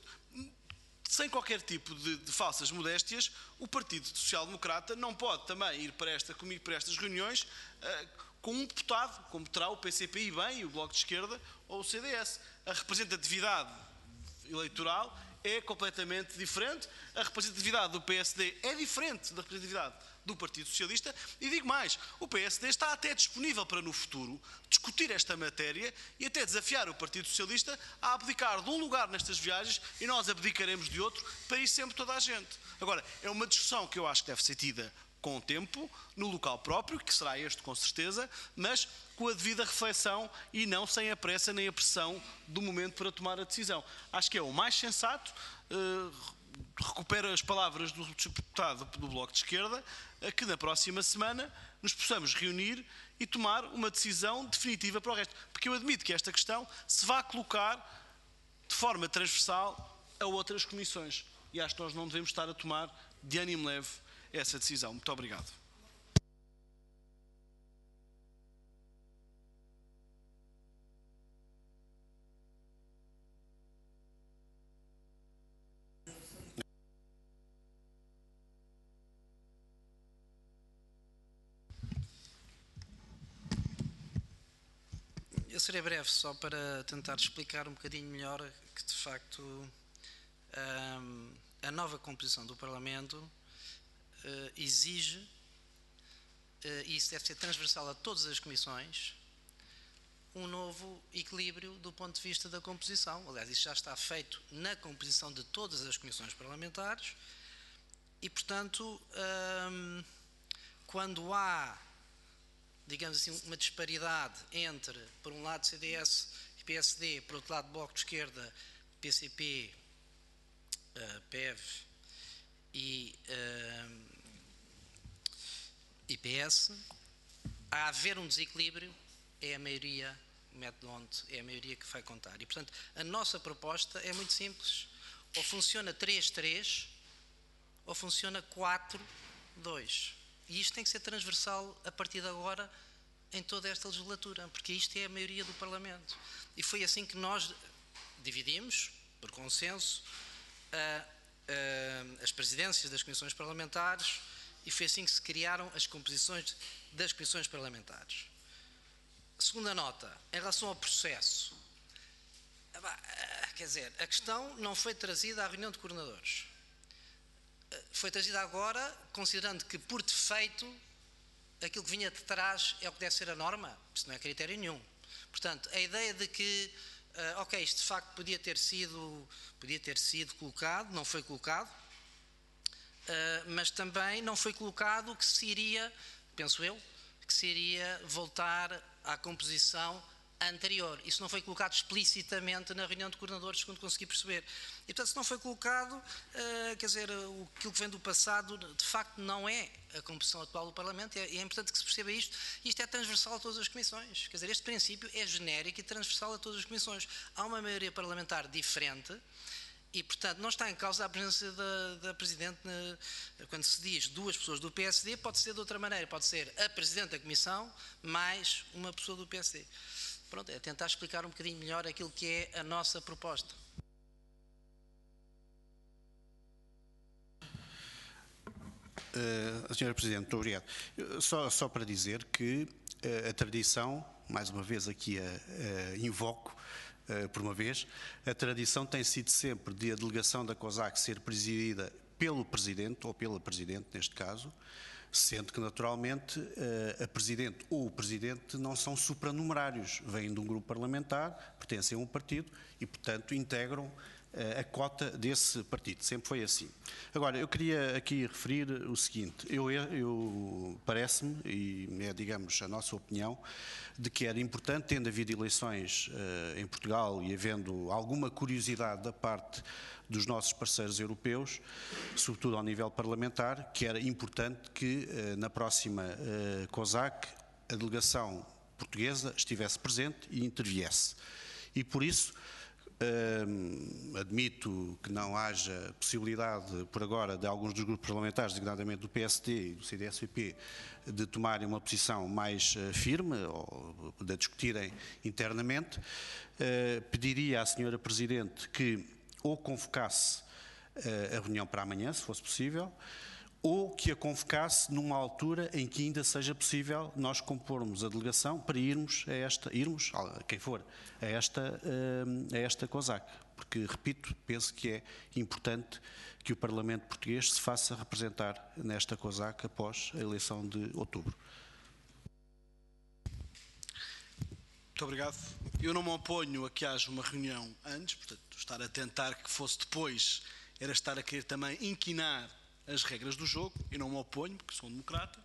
Sem qualquer tipo de, de falsas modéstias, o Partido Social Democrata não pode também ir para, esta, para estas reuniões uh, com um deputado, como terá o P C P e bem, e o Bloco de Esquerda ou o C D S. A representatividade eleitoral é completamente diferente, a representatividade do P S D é diferente da representatividade do Partido Socialista, e digo mais, o P S D está até disponível para no futuro discutir esta matéria e até desafiar o Partido Socialista a abdicar de um lugar nestas viagens e nós abdicaremos de outro para ir sempre toda a gente. Agora, é uma discussão que eu acho que deve ser tida com o tempo, no local próprio, que será este com certeza, mas com a devida reflexão e não sem a pressa nem a pressão do momento para tomar a decisão. Acho que é o mais sensato. Uh, recupero as palavras do deputado do Bloco de Esquerda, que na próxima semana nos possamos reunir e tomar uma decisão definitiva para o resto. Porque eu admito que esta questão se vai colocar de forma transversal a outras comissões. E acho que nós não devemos estar a tomar de ânimo leve essa decisão. Muito obrigado. Eu serei breve, só para tentar explicar um bocadinho melhor que, de facto, um, a nova composição do Parlamento uh, exige, uh, e isso deve ser transversal a todas as comissões, um novo equilíbrio do ponto de vista da composição. Aliás, isso já está feito na composição de todas as comissões parlamentares e, portanto, um, quando há, digamos assim, uma disparidade entre, por um lado, C D S e P S D, por outro lado, Bloco de Esquerda, P C P, uh, P E V e, uh, e P S, a haver um desequilíbrio, é a maioria, o método onde é a maioria que vai contar. E, portanto, a nossa proposta é muito simples. Ou funciona três três, ou funciona quatro dois. E isto tem que ser transversal a partir de agora em toda esta legislatura, porque isto é a maioria do Parlamento. E foi assim que nós dividimos, por consenso, a, a, as presidências das comissões parlamentares e foi assim que se criaram as composições das comissões parlamentares. Segunda nota, em relação ao processo. Quer dizer, a questão não foi trazida à reunião de coordenadores. Foi trazida agora, considerando que, por defeito, aquilo que vinha de trás é o que deve ser a norma, isso não é critério nenhum. Portanto, a ideia de que, uh, ok, isto de facto podia ter sido, podia ter sido colocado, não foi colocado, uh, mas também não foi colocado o que se iria, penso eu, que se iria voltar à composição anterior. Isso não foi colocado explicitamente na reunião de coordenadores, segundo consegui perceber. E, portanto, se não foi colocado, uh, quer dizer, o, aquilo que vem do passado, de facto, não é a composição atual do Parlamento, e é, é importante que se perceba isto. Isto é transversal a todas as comissões. Quer dizer, este princípio é genérico e transversal a todas as comissões. Há uma maioria parlamentar diferente e, portanto, não está em causa a presença da, da Presidente. Na, quando se diz duas pessoas do P S D, pode ser de outra maneira. Pode ser a Presidente da Comissão mais uma pessoa do P S D. Pronto, é tentar explicar um bocadinho melhor aquilo que é a nossa proposta. Uh, senhora Presidente, muito obrigado. Só, só para dizer que uh, a tradição, mais uma vez aqui a, a invoco, uh, por uma vez, a tradição tem sido sempre de a delegação da COSAC ser presidida pelo Presidente, ou pela Presidente neste caso, sendo que naturalmente uh, a Presidente ou o Presidente não são supranumerários, vêm de um grupo parlamentar, pertencem a um partido e, portanto, integram a cota desse partido, sempre foi assim. Agora, eu queria aqui referir o seguinte, eu, eu parece-me, e é, digamos, a nossa opinião, de que era importante, tendo havido eleições uh, em Portugal e havendo alguma curiosidade da parte dos nossos parceiros europeus, sobretudo ao nível parlamentar, que era importante que uh, na próxima uh, COSAC a delegação portuguesa estivesse presente e interviesse. E por isso, Uh, admito que não haja possibilidade, por agora, de alguns dos grupos parlamentares, designadamente do P S D e do C D S P, de tomarem uma posição mais uh, firme ou de discutirem internamente. Uh, pediria à senhora Presidente que ou convocasse uh, a reunião para amanhã, se fosse possível, ou que a convocasse numa altura em que ainda seja possível nós compormos a delegação para irmos a esta, irmos, quem for, a esta, a esta COSAC. Porque, repito, penso que é importante que o Parlamento português se faça representar nesta COSAC após a eleição de outubro. Muito obrigado. Eu não me oponho a que haja uma reunião antes, portanto, estar a tentar que fosse depois era estar a querer também inquinar as regras do jogo, e não me oponho, porque sou um democrata.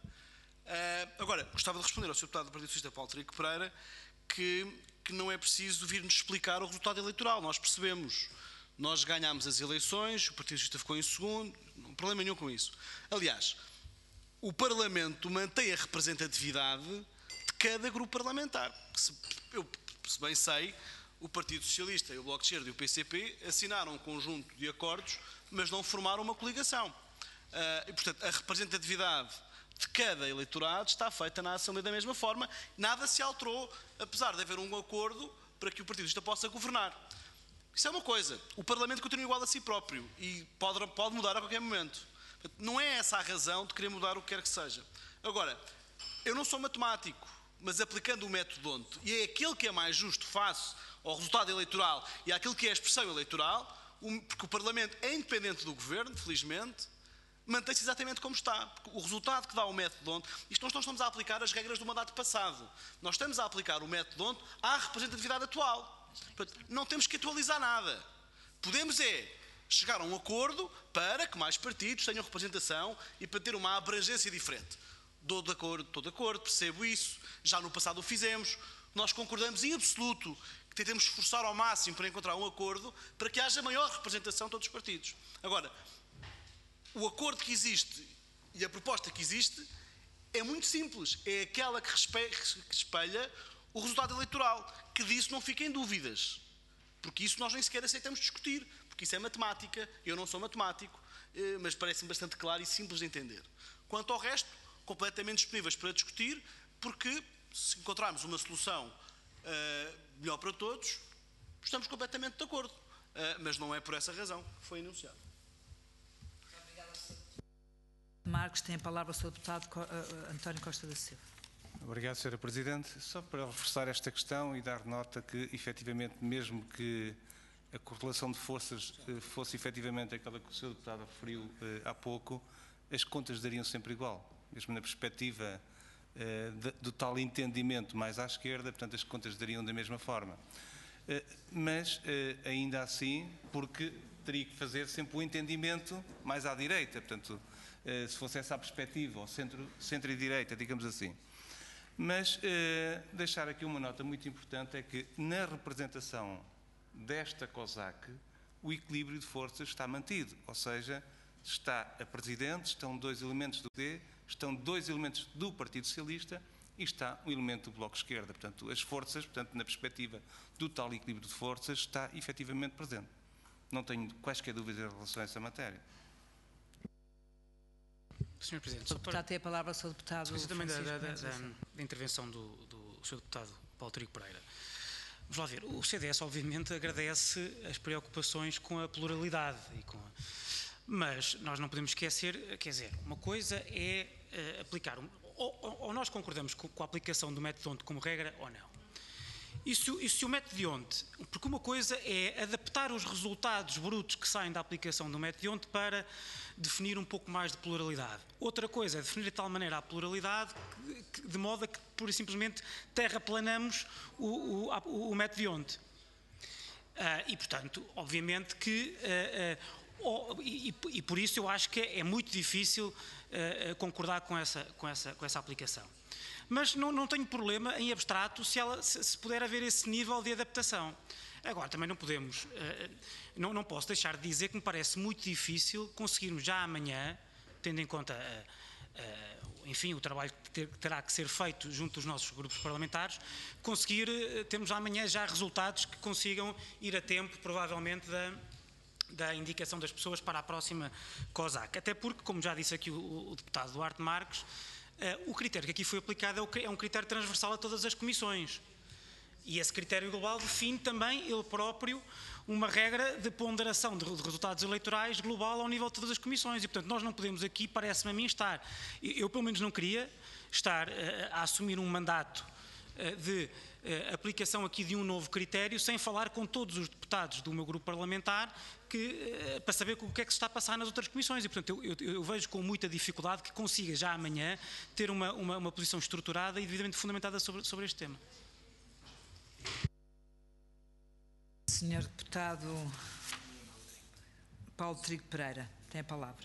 Uh, agora, gostava de responder ao senhor Deputado do Partido Socialista, Paulo Trigo Pereira, que, que não é preciso vir-nos explicar o resultado eleitoral. Nós percebemos, nós ganhámos as eleições, o Partido Socialista ficou em segundo, não há problema nenhum com isso. Aliás, o Parlamento mantém a representatividade de cada grupo parlamentar. Se, eu, se bem sei, o Partido Socialista, o Bloco de Esquerda e o P C P assinaram um conjunto de acordos, mas não formaram uma coligação. Uh, e, portanto, a representatividade de cada eleitorado está feita na Assembleia da mesma forma, nada se alterou, apesar de haver um acordo para que o Partido Socialista possa governar. Isso é uma coisa, o Parlamento continua igual a si próprio e pode, pode mudar a qualquer momento. Portanto, não é essa a razão de querer mudar o que quer que seja. Agora, eu não sou matemático, mas aplicando o método D O N T, e é aquele que é mais justo face ao resultado eleitoral e àquilo que é a expressão eleitoral, porque o Parlamento é independente do Governo, felizmente, mantém-se exatamente como está. Porque o resultado que dá o método D O N T, isto nós não estamos a aplicar as regras do mandato passado, nós estamos a aplicar o método D O N T à representatividade atual. Portanto, não temos que atualizar nada. Podemos é chegar a um acordo para que mais partidos tenham representação e para ter uma abrangência diferente. Estou de acordo, estou de acordo, percebo isso, já no passado o fizemos, nós concordamos em absoluto que tentemos esforçar ao máximo para encontrar um acordo para que haja maior representação de todos os partidos. Agora, o acordo que existe e a proposta que existe é muito simples, é aquela que espelha o resultado eleitoral, que disso não fiquem dúvidas, porque isso nós nem sequer aceitamos discutir, porque isso é matemática, eu não sou matemático, mas parece-me bastante claro e simples de entender. Quanto ao resto, completamente disponíveis para discutir, porque se encontrarmos uma solução uh, melhor para todos, estamos completamente de acordo, uh, mas não é por essa razão que foi enunciado. Marcos, tem a palavra o senhor Deputado António Costa da Silva. Obrigado, senhora Presidente. Só para reforçar esta questão e dar nota que, efetivamente, mesmo que a correlação de forças fosse efetivamente aquela que o senhor Deputado referiu há pouco, as contas dariam sempre igual. Mesmo na perspectiva de, do tal entendimento mais à esquerda, portanto as contas dariam da mesma forma. Mas ainda assim, porque teria que fazer sempre o entendimento mais à direita, portanto, se fosse essa a perspectiva, ou centro, centro e direita, digamos assim. Mas deixar aqui uma nota muito importante é que na representação desta COSAC, o equilíbrio de forças está mantido, ou seja, está a Presidente, estão dois elementos do P D, estão dois elementos do Partido Socialista e está um elemento do Bloco de Esquerda. Portanto, as forças, portanto, na perspectiva do tal equilíbrio de forças, está efetivamente presente. Não tenho quaisquer dúvidas em relação a essa matéria. senhor Presidente, O deputado tem a palavra, senhor Deputado. Precisa também da, da, da, da intervenção do, do senhor Deputado Paulo Trigo Pereira. Vamos lá ver, o C D S obviamente agradece as preocupações com a pluralidade, e com a, mas nós não podemos esquecer, quer dizer, uma coisa é uh, aplicar, um, ou, ou nós concordamos com, com a aplicação do método D'Hondt como regra ou não. E se, e se o método D'Hondt, porque uma coisa é adaptar os resultados brutos que saem da aplicação do método D'Hondt para definir um pouco mais de pluralidade. Outra coisa é definir de tal maneira a pluralidade que, que, de modo a que, pura e simplesmente, terraplanamos o, o, a, o método D'Hondt. Uh, e, portanto, obviamente que... Uh, uh, Oh, e, e por isso eu acho que é muito difícil uh, concordar com essa, com, essa, com essa aplicação. Mas não, não tenho problema em abstrato se, ela, se, se puder haver esse nível de adaptação. Agora, também não podemos, uh, não, não posso deixar de dizer que me parece muito difícil conseguirmos já amanhã, tendo em conta, uh, uh, enfim, o trabalho que, ter, que terá que ser feito junto dos nossos grupos parlamentares, conseguir, uh, temos amanhã já resultados que consigam ir a tempo, provavelmente, da... da indicação das pessoas para a próxima COSAC. Até porque, como já disse aqui o, o deputado Duarte Marques, uh, o critério que aqui foi aplicado é, o, é um critério transversal a todas as comissões. E esse critério global define também, ele próprio, uma regra de ponderação de, de resultados eleitorais global ao nível de todas as comissões. E, portanto, nós não podemos aqui, parece-me a mim, estar... Eu, pelo menos, não queria estar uh, a assumir um mandato uh, de... Uh, aplicação aqui de um novo critério, sem falar com todos os deputados do meu grupo parlamentar que, uh, para saber o que é que se está a passar nas outras comissões. E, portanto, eu, eu, eu vejo com muita dificuldade que consiga já amanhã ter uma, uma, uma posição estruturada e devidamente fundamentada sobre, sobre este tema. senhor Deputado Paulo Trigo Pereira, tem a palavra.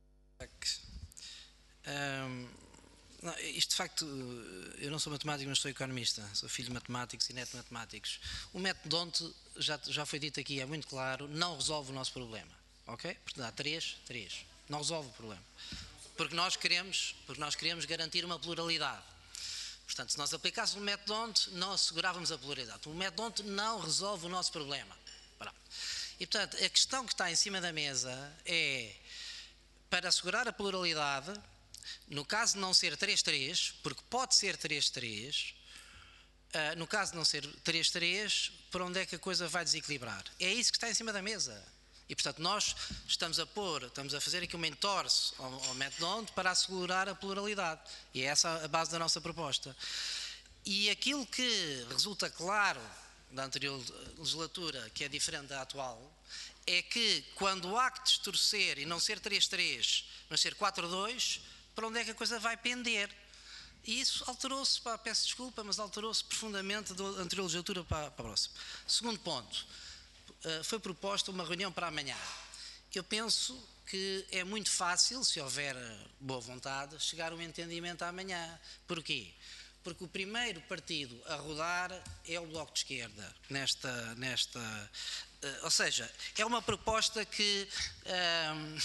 Um... Não, isto de facto, eu não sou matemático, mas sou economista, sou filho de matemáticos e neto de matemáticos. O método D'Hondt, já, já foi dito aqui, é muito claro, não resolve o nosso problema, ok? Portanto, há três, três, não resolve o problema. Porque nós queremos, porque nós queremos garantir uma pluralidade. Portanto, se nós aplicássemos o método D'Hondt, não assegurávamos a pluralidade. O método D'Hondt não resolve o nosso problema. Pronto. E, portanto, a questão que está em cima da mesa é, para assegurar a pluralidade, no caso de não ser três três, porque pode ser três três, uh, no caso de não ser três três, para onde é que a coisa vai desequilibrar? É isso que está em cima da mesa. E, portanto, nós estamos a pôr, estamos a fazer aqui uma entorse ao, ao método D'Hondt para assegurar a pluralidade. E é essa a base da nossa proposta. E aquilo que resulta claro da anterior legislatura, que é diferente da atual, é que quando há que distorcer e não ser três três, mas ser quatro dois, para onde é que a coisa vai pender? E isso alterou-se, peço desculpa, mas alterou-se profundamente da anterior legislatura para, para a próxima. Segundo ponto, foi proposta uma reunião para amanhã. Eu penso que é muito fácil, se houver boa vontade, chegar a um entendimento amanhã. Porquê? Porque o primeiro partido a rodar é o Bloco de Esquerda, nesta... nesta ou seja, é uma proposta que... Hum,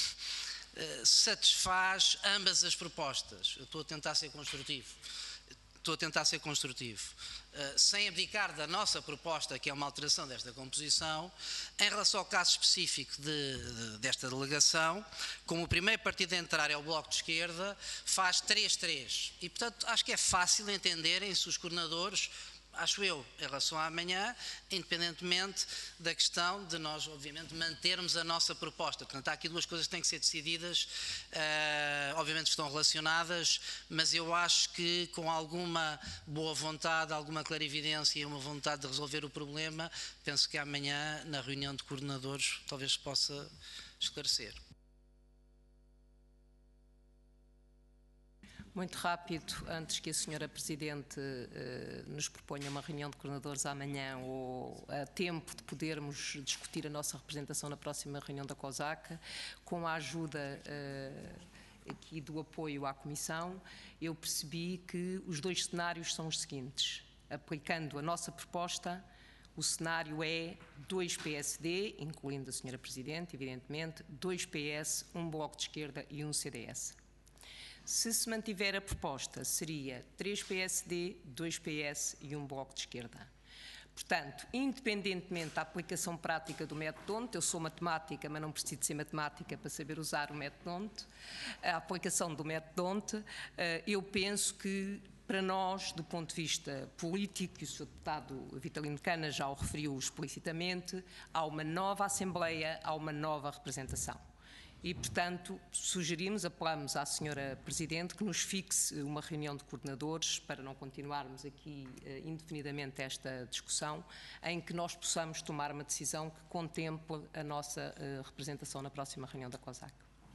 satisfaz ambas as propostas. Eu estou a tentar ser construtivo. Estou a tentar ser construtivo. Uh, sem abdicar da nossa proposta, que é uma alteração desta composição, em relação ao caso específico de, de, desta delegação, como o primeiro partido a entrar é o Bloco de Esquerda, faz três três. E, portanto, acho que é fácil entenderem-se os coordenadores, acho eu, em relação a amanhã, independentemente da questão de nós, obviamente, mantermos a nossa proposta. Portanto, há aqui duas coisas que têm que ser decididas, uh, obviamente estão relacionadas, mas eu acho que com alguma boa vontade, alguma clarividência e uma vontade de resolver o problema, penso que amanhã, na reunião de coordenadores, talvez se possa esclarecer. Muito rápido, antes que a senhora Presidente eh, nos proponha uma reunião de coordenadores amanhã ou a tempo de podermos discutir a nossa representação na próxima reunião da COSAC, com a ajuda eh, aqui do apoio à Comissão, eu percebi que os dois cenários são os seguintes. Aplicando a nossa proposta, o cenário é dois P S D, incluindo a senhora Presidente, evidentemente, dois P S, um Bloco de Esquerda e um C D S. Se se mantiver a proposta, seria três P S D, dois P S e um Bloco de Esquerda. Portanto, independentemente da aplicação prática do método D'Hondt, eu sou matemática, mas não preciso de ser matemática para saber usar o método D'Hondt, a aplicação do método D'Hondt, eu penso que, para nós, do ponto de vista político, e o senhor Deputado Vitalino Canas já o referiu explicitamente, há uma nova Assembleia, há uma nova representação. E, portanto, sugerimos, apelamos à senhora Presidente que nos fixe uma reunião de coordenadores para não continuarmos aqui uh, indefinidamente esta discussão, em que nós possamos tomar uma decisão que contemple a nossa uh, representação na próxima reunião da COSAC.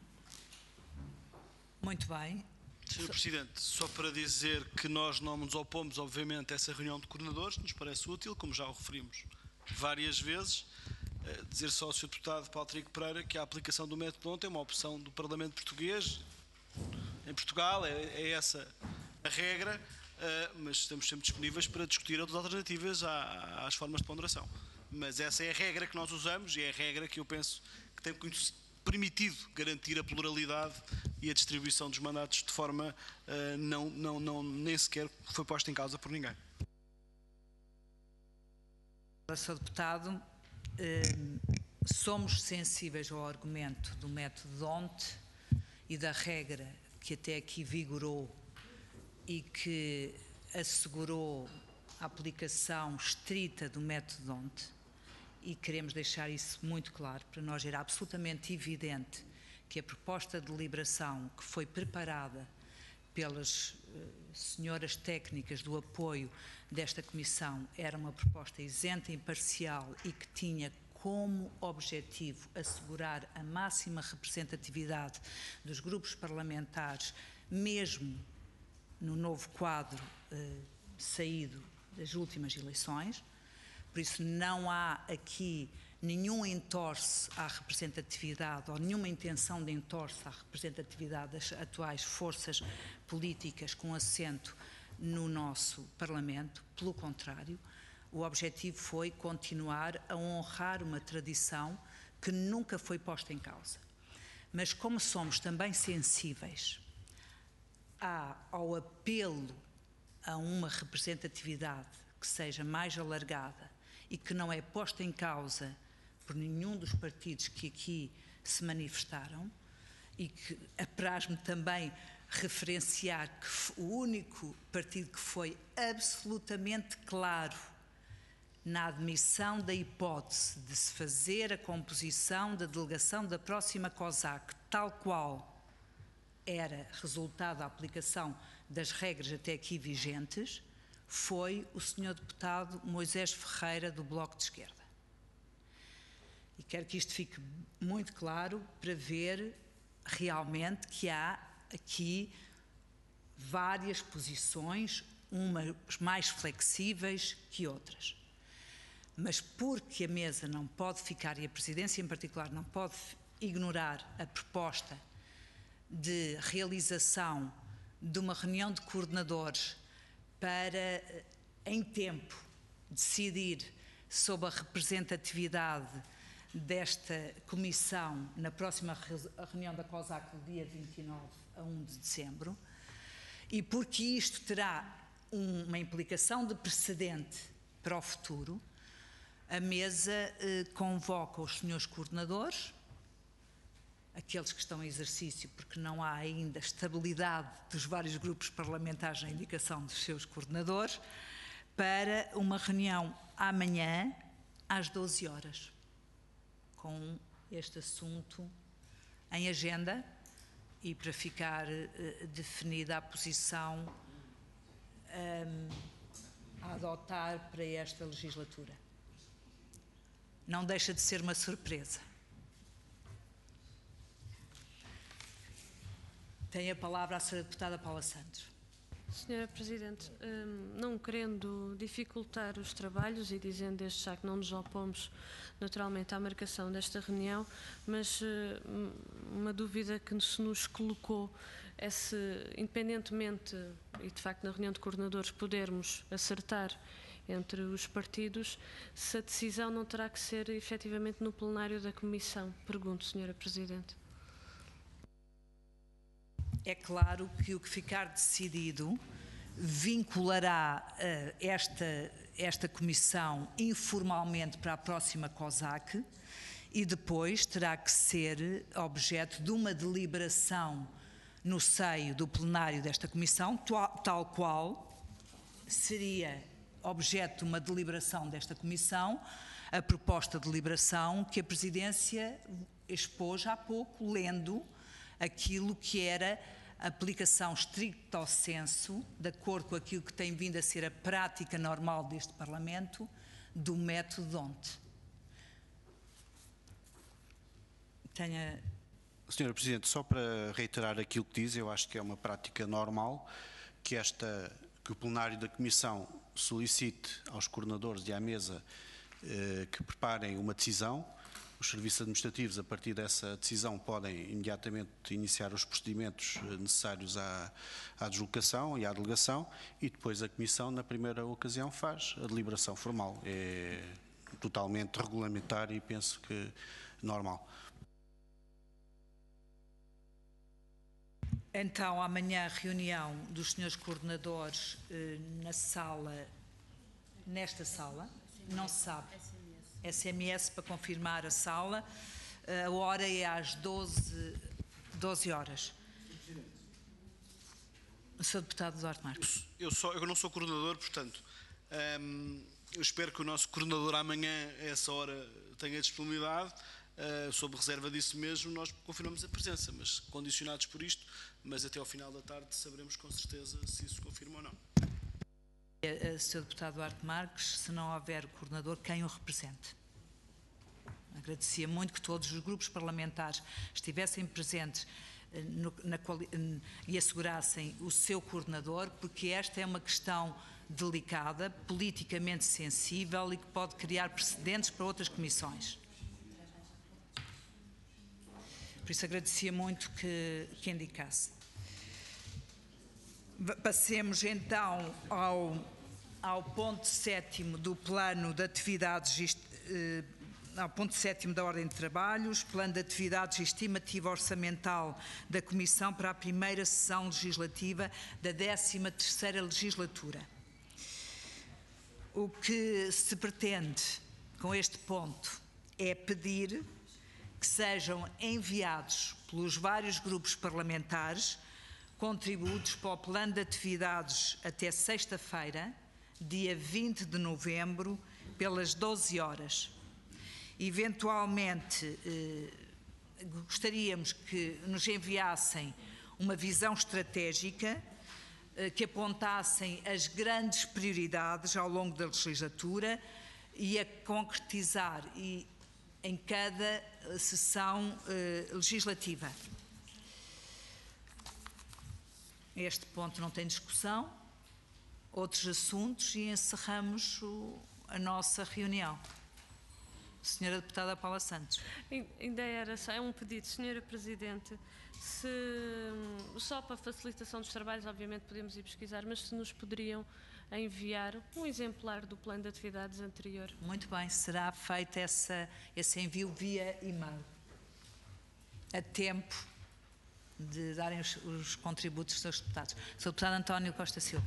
Muito bem. senhor Presidente, só para dizer que nós não nos opomos, obviamente, a essa reunião de coordenadores, nos parece útil, como já o referimos várias vezes. Dizer só ao senhor Deputado Paulo Trigo Pereira que a aplicação do método D'Hondt é uma opção do Parlamento Português, em Portugal, é, é essa a regra, mas estamos sempre disponíveis para discutir outras alternativas às formas de ponderação. Mas essa é a regra que nós usamos e é a regra que eu penso que tem permitido garantir a pluralidade e a distribuição dos mandatos de forma uh, não, não, não, nem sequer foi posta em causa por ninguém. senhor Deputado, somos sensíveis ao argumento do método D'Hondt e da regra que até aqui vigorou e que assegurou a aplicação estrita do método D'Hondt, e queremos deixar isso muito claro. Para nós era absolutamente evidente que a proposta de deliberação que foi preparada pelas uh, senhoras técnicas do apoio desta Comissão era uma proposta isenta, imparcial e que tinha como objetivo assegurar a máxima representatividade dos grupos parlamentares, mesmo no novo quadro uh, saído das últimas eleições. Por isso não há aqui nenhum entorce à representatividade ou nenhuma intenção de entorce à representatividade das atuais forças políticas com assento no nosso Parlamento. Pelo contrário, o objetivo foi continuar a honrar uma tradição que nunca foi posta em causa. Mas como somos também sensíveis à, ao apelo a uma representatividade que seja mais alargada e que não é posta em causa por nenhum dos partidos que aqui se manifestaram, e que apraz-me também referenciar que o único partido que foi absolutamente claro na admissão da hipótese de se fazer a composição da delegação da próxima COSAC, tal qual era resultado da aplicação das regras até aqui vigentes, foi o senhor Deputado Moisés Ferreira, do Bloco de Esquerda. E quero que isto fique muito claro para ver realmente que há aqui várias posições, umas mais flexíveis que outras. Mas porque a mesa não pode ficar, e a Presidência em particular, não pode ignorar a proposta de realização de uma reunião de coordenadores para, em tempo, decidir sobre a representatividade desta comissão na próxima reunião da COSAC do dia vinte e nove a um de dezembro, e porque isto terá uma implicação de precedente para o futuro, a mesa eh, convoca os senhores coordenadores, aqueles que estão em exercício, porque não há ainda estabilidade dos vários grupos parlamentares na indicação dos seus coordenadores, para uma reunião amanhã às doze horas, com este assunto em agenda e para ficar uh, definida a posição um, a adotar para esta legislatura. Não deixa de ser uma surpresa. Tem a palavra a senhora deputada Paula Santos. senhora Presidente, não querendo dificultar os trabalhos e dizendo desde já que não nos opomos naturalmente à marcação desta reunião, mas uma dúvida que se nos colocou é se, independentemente, e de facto na reunião de coordenadores podermos acertar entre os partidos, se a decisão não terá que ser efetivamente no plenário da Comissão. Pergunto, senhora Presidente. É claro que o que ficar decidido vinculará uh, esta, esta comissão informalmente para a próxima COSAC e depois terá que ser objeto de uma deliberação no seio do plenário desta comissão, tal, tal qual seria objeto de uma deliberação desta comissão a proposta de deliberação que a Presidência expôs há pouco, lendo aquilo que era a aplicação stricto sensu, de acordo com aquilo que tem vindo a ser a prática normal deste Parlamento, do método D O N T. Tenha... senhora Presidente, só para reiterar aquilo que diz, eu acho que é uma prática normal que, esta, que o plenário da Comissão solicite aos coordenadores e à mesa eh, que preparem uma decisão. Os serviços administrativos, a partir dessa decisão, podem imediatamente iniciar os procedimentos necessários à, à deslocação e à delegação e depois a Comissão, na primeira ocasião, faz a deliberação formal. É totalmente regulamentar e penso que normal. Então, amanhã, reunião dos senhores coordenadores eh, na sala, nesta sala, não se sabe. S M S para confirmar a sala. A hora é às doze, doze horas. O senhor Deputado Duarte Marques. Eu, só, eu não sou coordenador, portanto, hum, eu espero que o nosso coordenador amanhã, a essa hora, tenha disponibilidade. Uh, sob reserva disso mesmo, nós confirmamos a presença, mas condicionados por isto, mas até ao final da tarde saberemos com certeza se isso confirma ou não. senhor Deputado Duarte Marques, se não houver coordenador, quem o represente? Agradecia muito que todos os grupos parlamentares estivessem presentes no, na, e assegurassem o seu coordenador, porque esta é uma questão delicada, politicamente sensível e que pode criar precedentes para outras comissões. Por isso agradecia muito que, que indicasse. Passemos então ao, ao ponto sétimo do plano de atividades, eh, ao ponto sétimo da ordem de trabalhos, plano de atividades e estimativa orçamental da Comissão para a primeira sessão legislativa da décima terceira legislatura. O que se pretende com este ponto é pedir que sejam enviados pelos vários grupos parlamentares contributos para o plano de atividades até sexta-feira, dia vinte de novembro, pelas doze horas. Eventualmente, eh, gostaríamos que nos enviassem uma visão estratégica, eh, que apontassem as grandes prioridades ao longo da legislatura e a concretizar e, em cada sessão eh, legislativa. Este ponto não tem discussão. Outros assuntos e encerramos o, a nossa reunião. Senhora Deputada Paula Santos. Ainda era só, é um pedido, Senhora Presidente, se, só para facilitação dos trabalhos, obviamente podemos ir pesquisar, mas se nos poderiam enviar um exemplar do plano de atividades anterior. Muito bem, será feito essa, esse envio via e-mail, a tempo de darem os, os contributos dos seus deputados. senhor Deputado António Costa Silva.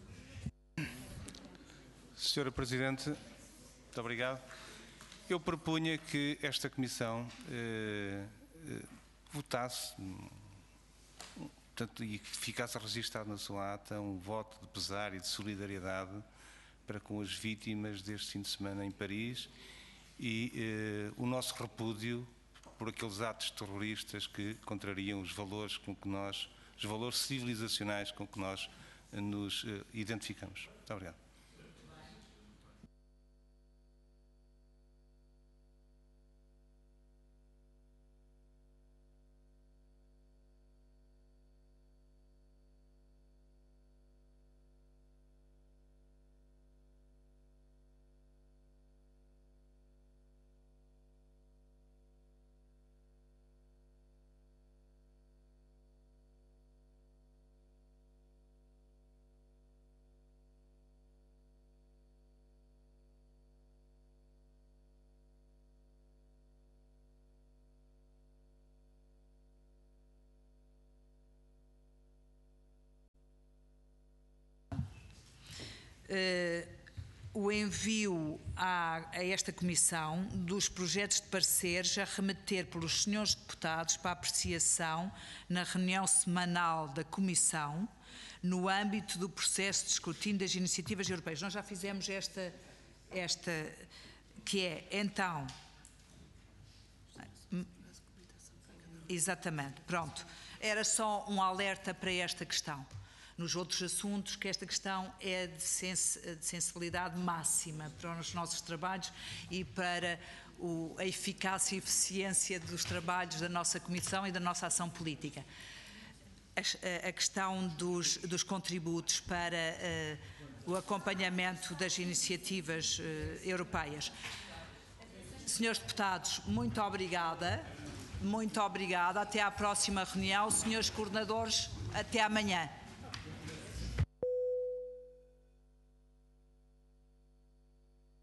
Senhora Presidente, muito obrigado. Eu propunha que esta Comissão eh, eh, votasse, portanto, e que ficasse registado na sua ata um voto de pesar e de solidariedade para com as vítimas deste fim de semana em Paris e eh, o nosso repúdio por aqueles atos terroristas que contrariam os valores com que nós, os valores civilizacionais com que nós nos eh, identificamos. Muito obrigado. o envio à, a esta Comissão dos projetos de pareceres a remeter pelos senhores deputados para apreciação na reunião semanal da Comissão, no âmbito do processo de escrutínio das iniciativas europeias. Nós já fizemos esta, esta que é, então... Exatamente, pronto. Era só um alerta para esta questão. Nos outros assuntos, que esta questão é de, sens de sensibilidade máxima para os nossos trabalhos e para o, a eficácia e eficiência dos trabalhos da nossa Comissão e da nossa ação política. A, a questão dos, dos contributos para uh, o acompanhamento das iniciativas uh, europeias. Senhores deputados, muito obrigada. Muito obrigada. Até à próxima reunião. Senhores coordenadores, até amanhã.